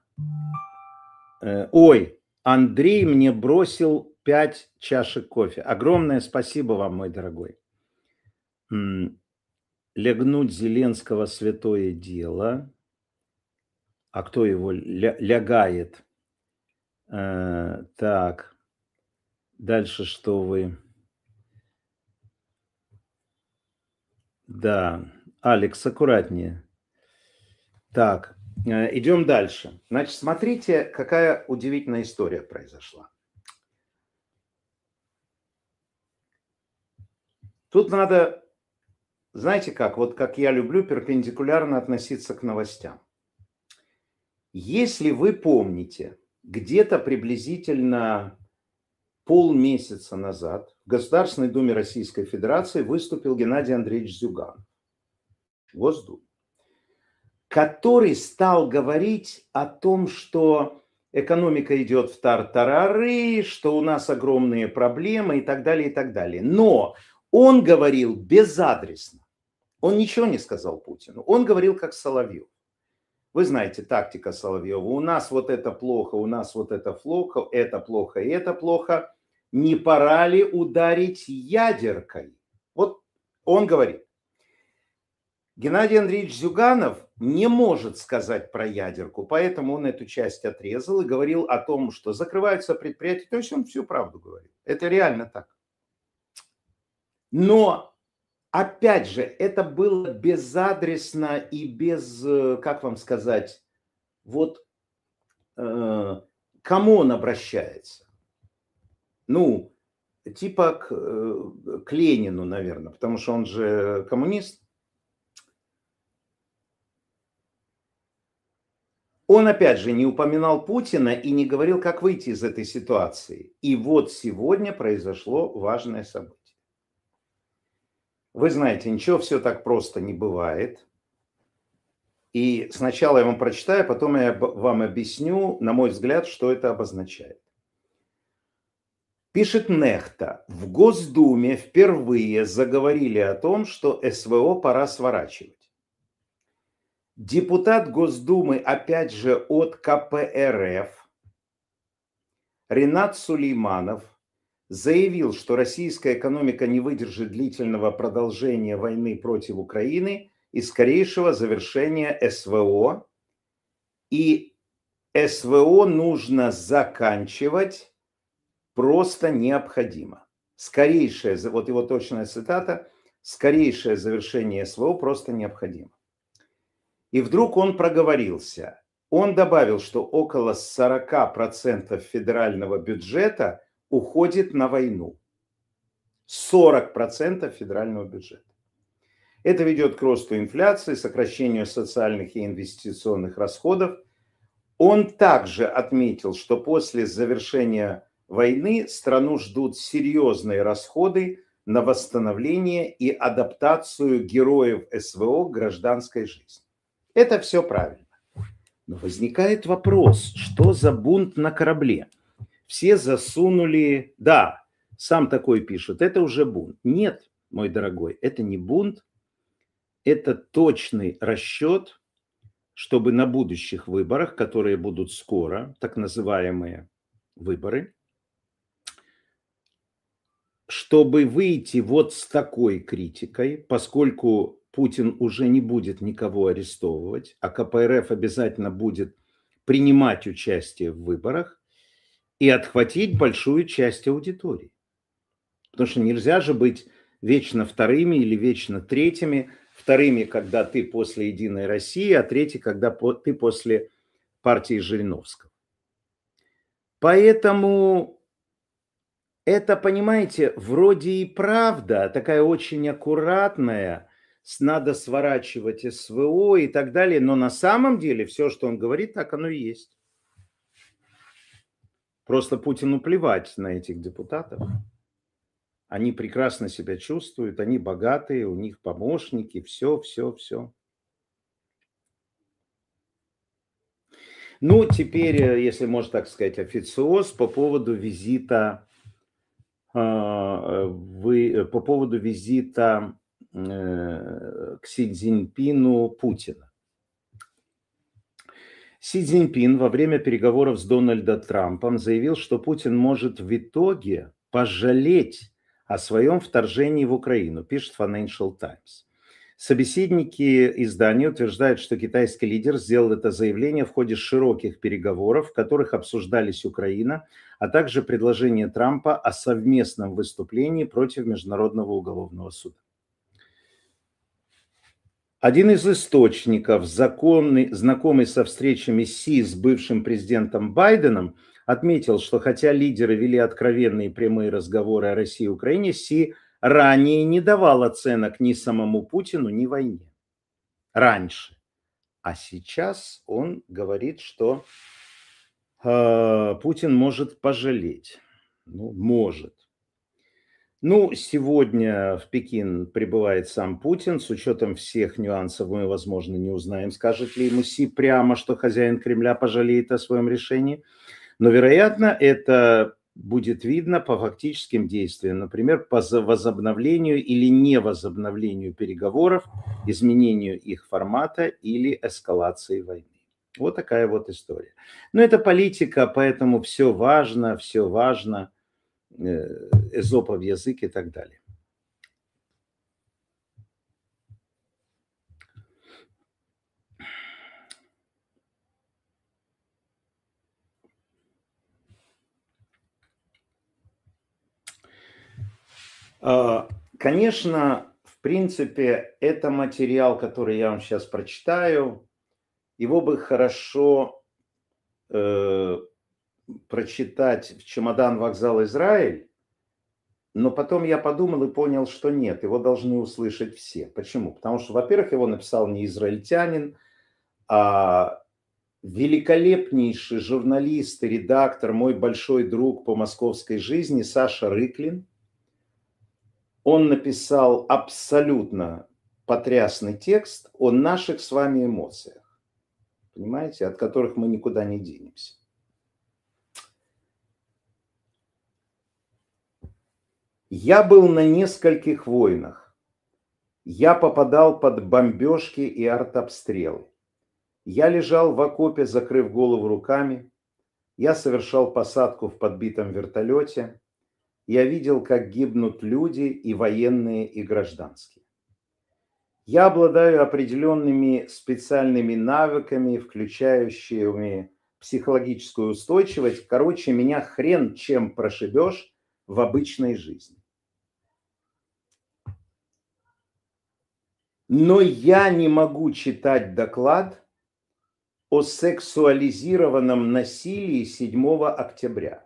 Ой, Андрей мне бросил 5 чашек кофе. Огромное спасибо вам, мой дорогой. Лягнуть Зеленского святое дело. А кто его лягает? Так. Дальше что вы... Да, Алекс, аккуратнее. Так, идем дальше. Значит, смотрите, какая удивительная история произошла. Тут надо, знаете как, вот как я люблю перпендикулярно относиться к новостям. Если вы помните, где-то приблизительно полмесяца назад в Государственной Думе Российской Федерации выступил Геннадий Андреевич Зюганов, Госдума, который стал говорить о том, что экономика идет в тартарары, что у нас огромные проблемы и так далее, и так далее. Но он говорил безадресно. Он ничего не сказал Путину. Он говорил как Соловьев. Вы знаете, тактика Соловьева. У нас вот это плохо, у нас вот это плохо и это плохо. Не пора ли ударить ядеркой? Вот он говорит. Геннадий Андреевич Зюганов не может сказать про ядерку, поэтому он эту часть отрезал и говорил о том, что закрываются предприятия. То есть он всю правду говорит. Это реально так. Но, опять же, это было безадресно и без, как вам сказать, вот кому он обращается? Ну, типа к Ленину, наверное, потому что он же коммунист. Он, опять же, не упоминал Путина и не говорил, как выйти из этой ситуации. И вот сегодня произошло важное событие. Вы знаете, ничего все так просто не бывает. И сначала я вам прочитаю, потом я вам объясню, на мой взгляд, что это обозначает. Пишет Нехта. В Госдуме впервые заговорили о том, что СВО пора сворачивать. Депутат Госдумы, опять же от КПРФ, Ренат Сулейманов заявил, что российская экономика не выдержит длительного продолжения войны против Украины и скорейшего завершения СВО. И СВО нужно заканчивать просто необходимо. Скорейшее, вот его точная цитата, скорейшее завершение СВО просто необходимо. И вдруг он проговорился. Он добавил, что около 40% федерального бюджета уходит на войну. 40% федерального бюджета. Это ведет к росту инфляции, сокращению социальных и инвестиционных расходов. Он также отметил, что после завершения войны страну ждут серьезные расходы на восстановление и адаптацию героев СВО к гражданской жизни. Это все правильно. Но возникает вопрос, что за бунт на корабле? Все засунули, да, сам такой пишет, это уже бунт. Нет, мой дорогой, это не бунт, это точный расчет, чтобы на будущих выборах, которые будут скоро, так называемые выборы, чтобы выйти вот с такой критикой, поскольку Путин уже не будет никого арестовывать, а КПРФ обязательно будет принимать участие в выборах и отхватить большую часть аудитории. Потому что нельзя же быть вечно вторыми или вечно третьими. Вторыми, когда ты после «Единой России», а третий, когда ты после партии Жириновского. Поэтому это, понимаете, вроде и правда, такая очень аккуратная, надо сворачивать СВО и так далее, но на самом деле все, что он говорит, так оно и есть. Просто Путину плевать на этих депутатов. Они прекрасно себя чувствуют, они богатые, у них помощники, все. Ну, теперь, если можно так сказать, официоз по поводу визита к Си Цзиньпину Путина. Си Цзиньпин во время переговоров с Дональдом Трампом заявил, что Путин может в итоге пожалеть о своем вторжении в Украину, пишет Financial Times. Собеседники издания утверждают, что китайский лидер сделал это заявление в ходе широких переговоров, в которых обсуждались Украина, а также предложение Трампа о совместном выступлении против Международного уголовного суда. Один из источников, знакомый со встречами Си с бывшим президентом Байденом, отметил, что хотя лидеры вели откровенные прямые разговоры о России и Украине, Си ранее не давал оценок ни самому Путину, ни войне. Раньше. А сейчас он говорит, что Путин может пожалеть. Ну, может. Ну, сегодня в Пекин прибывает сам Путин. С учетом всех нюансов мы, возможно, не узнаем, скажет ли ему Си прямо, что хозяин Кремля пожалеет о своем решении. Но, вероятно, это будет видно по фактическим действиям. Например, по возобновлению или невозобновлению переговоров, изменению их формата или эскалации войны. Вот такая вот история. Но это политика, поэтому все важно, эзопов язык и так далее. Конечно, в принципе, это материал, который я вам сейчас прочитаю, его бы хорошо прочитать в «Чемодан, вокзал, Израиль», но потом я подумал и понял, что нет, его должны услышать все. Почему? Потому что, во-первых, его написал не израильтянин, а великолепнейший журналист и редактор, мой большой друг по московской жизни Саша Рыклин. Он написал абсолютно потрясный текст о наших с вами эмоциях, понимаете, от которых мы никуда не денемся. Я был на нескольких войнах. Я попадал под бомбежки и артобстрелы. Я лежал в окопе, закрыв голову руками. Я совершал посадку в подбитом вертолете. Я видел, как гибнут люди, и военные, и гражданские. Я обладаю определенными специальными навыками, включающими психологическую устойчивость. Короче, меня хрен чем прошибешь в обычной жизни. Но я не могу читать доклад о сексуализированном насилии 7 октября.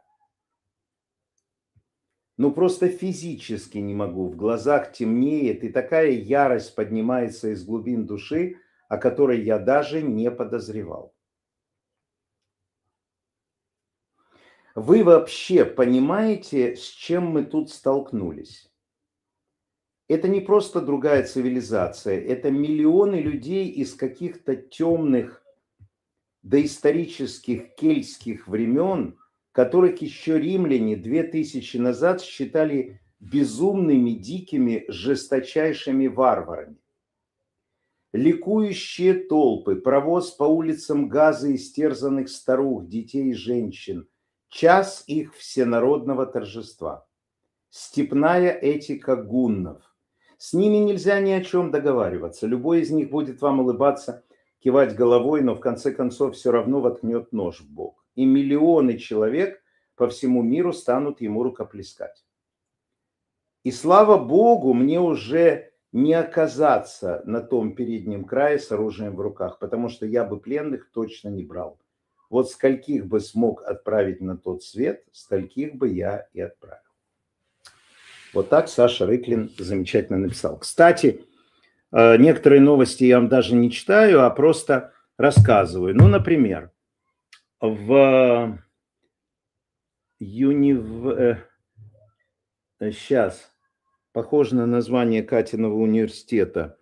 Ну, просто физически не могу. В глазах темнеет, и такая ярость поднимается из глубин души, о которой я даже не подозревал. Вы вообще понимаете, с чем мы тут столкнулись? Это не просто другая цивилизация, это миллионы людей из каких-то темных доисторических кельтских времен, которых еще римляне 2000 назад считали безумными, дикими, жесточайшими варварами. Ликующие толпы, провоз по улицам Газы истерзанных старух, детей и женщин, час их всенародного торжества. Степная этика гуннов. С ними нельзя ни о чем договариваться. Любой из них будет вам улыбаться, кивать головой, но в конце концов все равно воткнет нож в бок. И миллионы человек по всему миру станут ему рукоплескать. И слава Богу, мне уже не оказаться на том переднем крае с оружием в руках, потому что я бы пленных точно не брал. Вот скольких бы смог отправить на тот свет, стольких бы я и отправил. Вот так Саша Рыклин замечательно написал. Кстати, некоторые новости я вам даже не читаю, а просто рассказываю. Ну, например, сейчас похоже на название Катиного университета.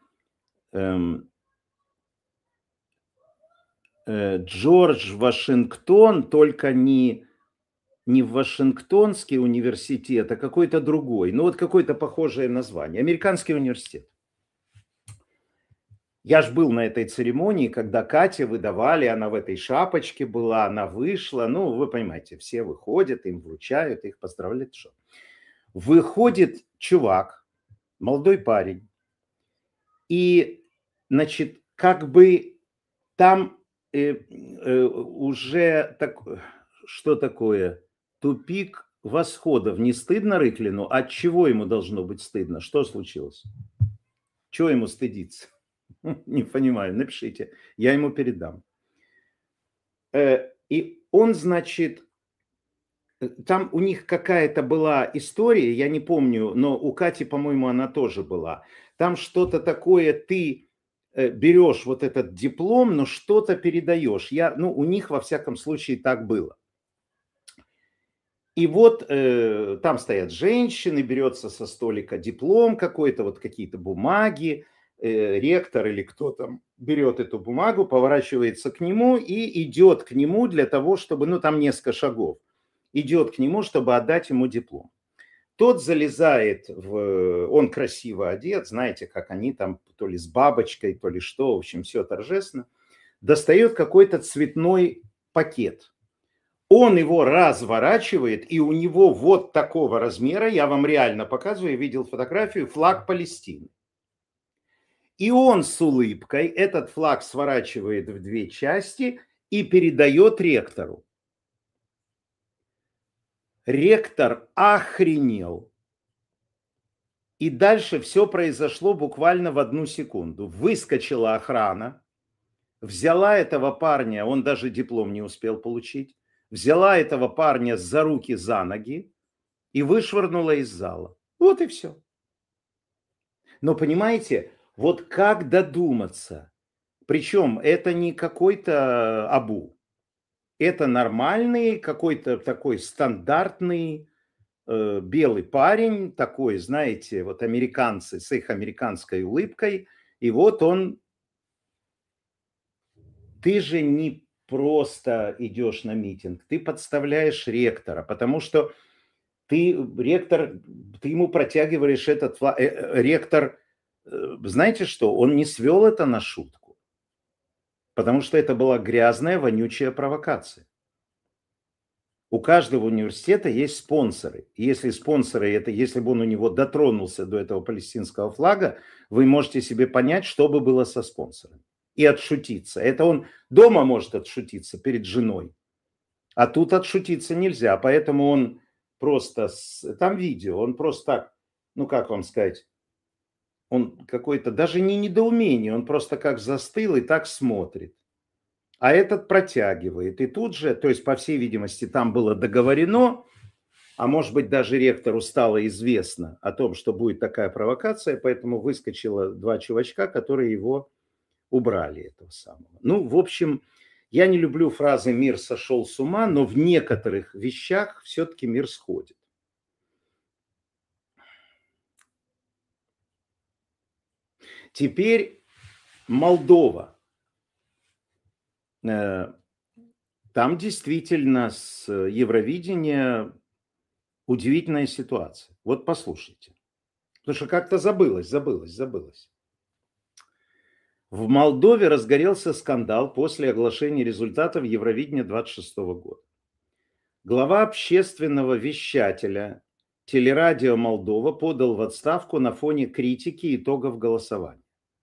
Джордж Вашингтон, только не в Вашингтонский университет, а какой-то другой. Ну, вот какое-то похожее название. Американский университет. Я ж был на этой церемонии, когда Кате выдавали, она в этой шапочке была, она вышла. Ну, вы понимаете, все выходят, им вручают, их поздравляют. Что? Выходит чувак, молодой парень, и, значит, как бы там уже так, что такое? Тупик восходов. Не стыдно Рыклину? От чего ему должно быть стыдно? Что случилось? Чего ему стыдиться? Не понимаю, напишите, я ему передам. И он, значит, там у них какая-то была история, я не помню, но у Кати, по-моему, она тоже была. Там что-то такое, ты берешь вот этот диплом, но что-то передаешь. У них, во всяком случае, так было. И вот там стоят женщины, берется со столика диплом какой-то, вот какие-то бумаги, ректор или кто там берет эту бумагу, поворачивается к нему и идет к нему для того, чтобы, там несколько шагов, идет к нему, чтобы отдать ему диплом. Тот залезает он красиво одет, знаете, как они там, то ли с бабочкой, то ли что, в общем, все торжественно, достает какой-то цветной пакет. Он его разворачивает, и у него вот такого размера, я вам реально показываю, я видел фотографию, флаг Палестины. И он с улыбкой этот флаг сворачивает в две части и передает ректору. Ректор охренел. И дальше все произошло буквально в 1 секунду. Выскочила охрана, взяла этого парня, он даже диплом не успел получить, взяла этого парня за руки, за ноги и вышвырнула из зала. Вот и все. Но понимаете, вот как додуматься? Причем это не какой-то Абу. Это нормальный, какой-то такой стандартный белый парень, такой, знаете, вот американцы с их американской улыбкой. И вот он, ты же не просто идешь на митинг, ты подставляешь ректора, потому что ты ему протягиваешь этот флаг. Ректор, знаете что, он не свел это на шутку, потому что это была грязная, вонючая провокация. У каждого университета есть спонсоры. И если спонсоры, если бы он у него дотронулся до этого палестинского флага, вы можете себе понять, что бы было со спонсором. И отшутиться. Это он дома может отшутиться перед женой. А тут отшутиться нельзя. Поэтому он просто, там видео, он просто так, как вам сказать, он какой-то, даже не недоумение, он просто как застыл и так смотрит. А этот протягивает. И тут же, то есть, по всей видимости, там было договорено, а может быть, даже ректору стало известно о том, что будет такая провокация, поэтому выскочило 2 чувачка, которые его убрали, этого самого. В общем, Я не люблю фразы «мир сошел с ума», но в некоторых вещах все-таки мир сходит. Теперь Молдова. Там действительно с Евровидения удивительная ситуация. Вот послушайте. Потому что как-то забылось. В Молдове разгорелся скандал после оглашения результатов Евровидения 26 года. Глава общественного вещателя Телерадио Молдова подал в отставку на фоне критики итогов голосования.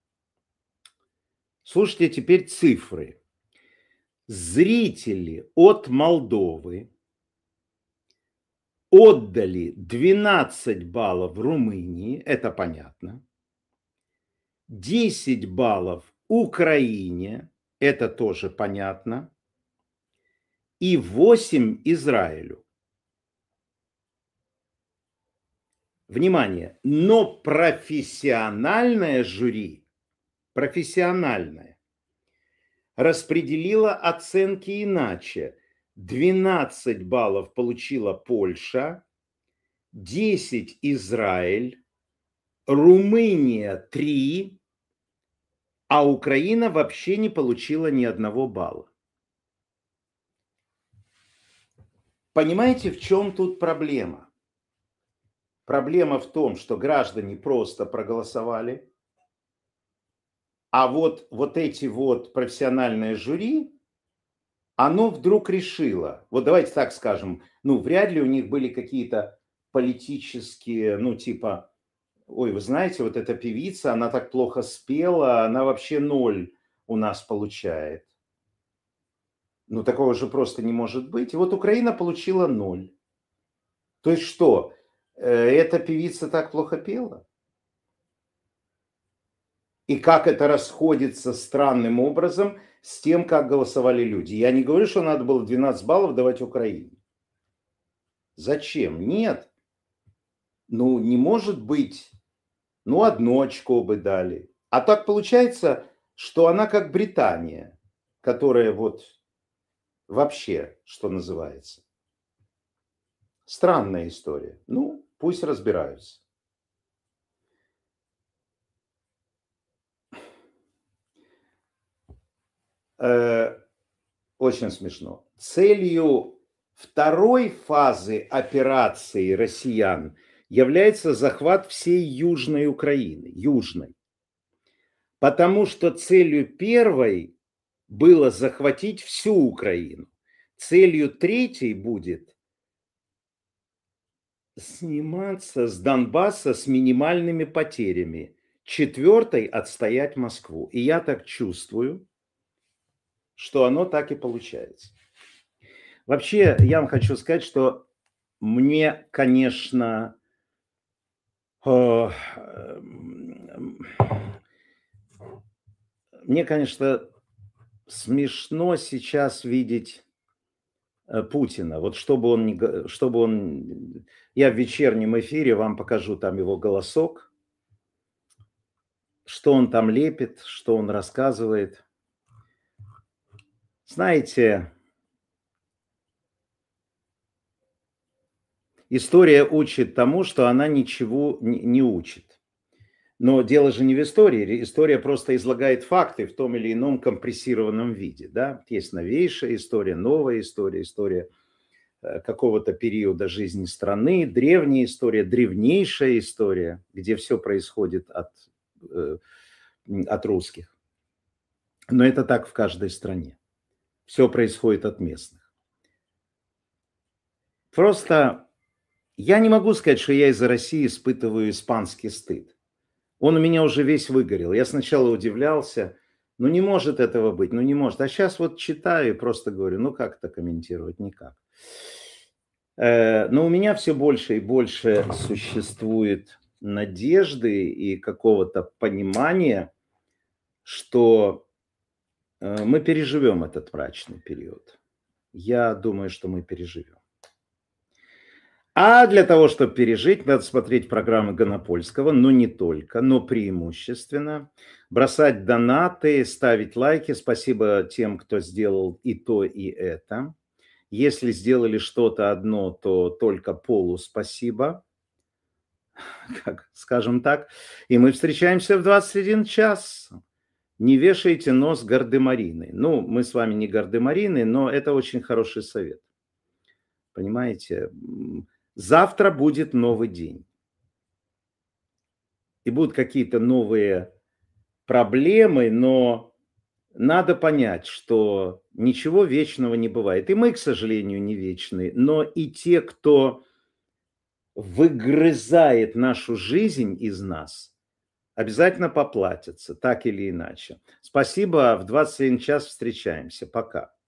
Слушайте теперь цифры. Зрители от Молдовы отдали 12 баллов Румынии, это понятно, 10 баллов Украине, это тоже понятно, и 8 Израилю. Внимание, но профессиональное жюри, распределило оценки иначе. 12 баллов получила Польша, 10 Израиль, Румыния 3, а Украина вообще не получила ни одного балла. Понимаете, в чем тут проблема? Проблема в том, что граждане просто проголосовали, а вот эти вот профессиональное жюри, оно вдруг решило, вот давайте так скажем, ну, вряд ли у них были какие-то политические, ну, типа, ой, вы знаете, вот эта певица, она так плохо спела, она вообще 0 у нас получает. Ну, такого же просто не может быть. И вот Украина получила 0. То есть что, эта певица так плохо пела? И как это расходится странным образом с тем, как голосовали люди. Я не говорю, что надо было 12 баллов давать Украине. Зачем? Нет. Ну, не может быть. Ну, 1 очко бы дали. А так получается, что она как Британия, которая вот вообще, что называется. Странная история. Ну, пусть разбираются. Очень смешно. Целью второй фазы операции россиян является захват всей Южной Украины. Южной. Потому что целью первой было захватить всю Украину. Целью третьей будет сниматься с Донбасса с минимальными потерями. Четвертой отстоять Москву. И я так чувствую, что оно так и получается. Вообще, я вам хочу сказать, что мне, конечно, смешно сейчас видеть Путина. Вот чтобы он... Я в вечернем эфире вам покажу там его голосок, что он там лепит, что он рассказывает. Знаете, история учит тому, что она ничего не учит. Но дело же не в истории. История просто излагает факты в том или ином компрессированном виде. Да? Есть новейшая история, новая история, история какого-то периода жизни страны, древняя история, древнейшая история, где все происходит от русских. Но это так в каждой стране. Все происходит от местных. Просто я не могу сказать, что я из-за России испытываю испанский стыд. Он у меня уже весь выгорел. Я сначала удивлялся, ну не может этого быть, ну не может. А сейчас вот читаю и просто говорю, ну как это комментировать? Никак. Но у меня все больше и больше существует надежды и какого-то понимания, что мы переживем этот мрачный период. Я думаю, что мы переживем. А для того, чтобы пережить, надо смотреть программы Гонопольского, но не только, но преимущественно. Бросать донаты, ставить лайки. Спасибо тем, кто сделал и то, и это. Если сделали что-то одно, то только Полу спасибо, как, скажем так. И мы встречаемся в 21 час. Не вешайте нос гардемариной. Ну, мы с вами не гардемарины, но это очень хороший совет. Понимаете? Завтра будет новый день. И будут какие-то новые проблемы, но надо понять, что ничего вечного не бывает. И мы, к сожалению, не вечны, но и те, кто выгрызает нашу жизнь из нас, обязательно поплатятся, так или иначе. Спасибо, в 21 час встречаемся. Пока.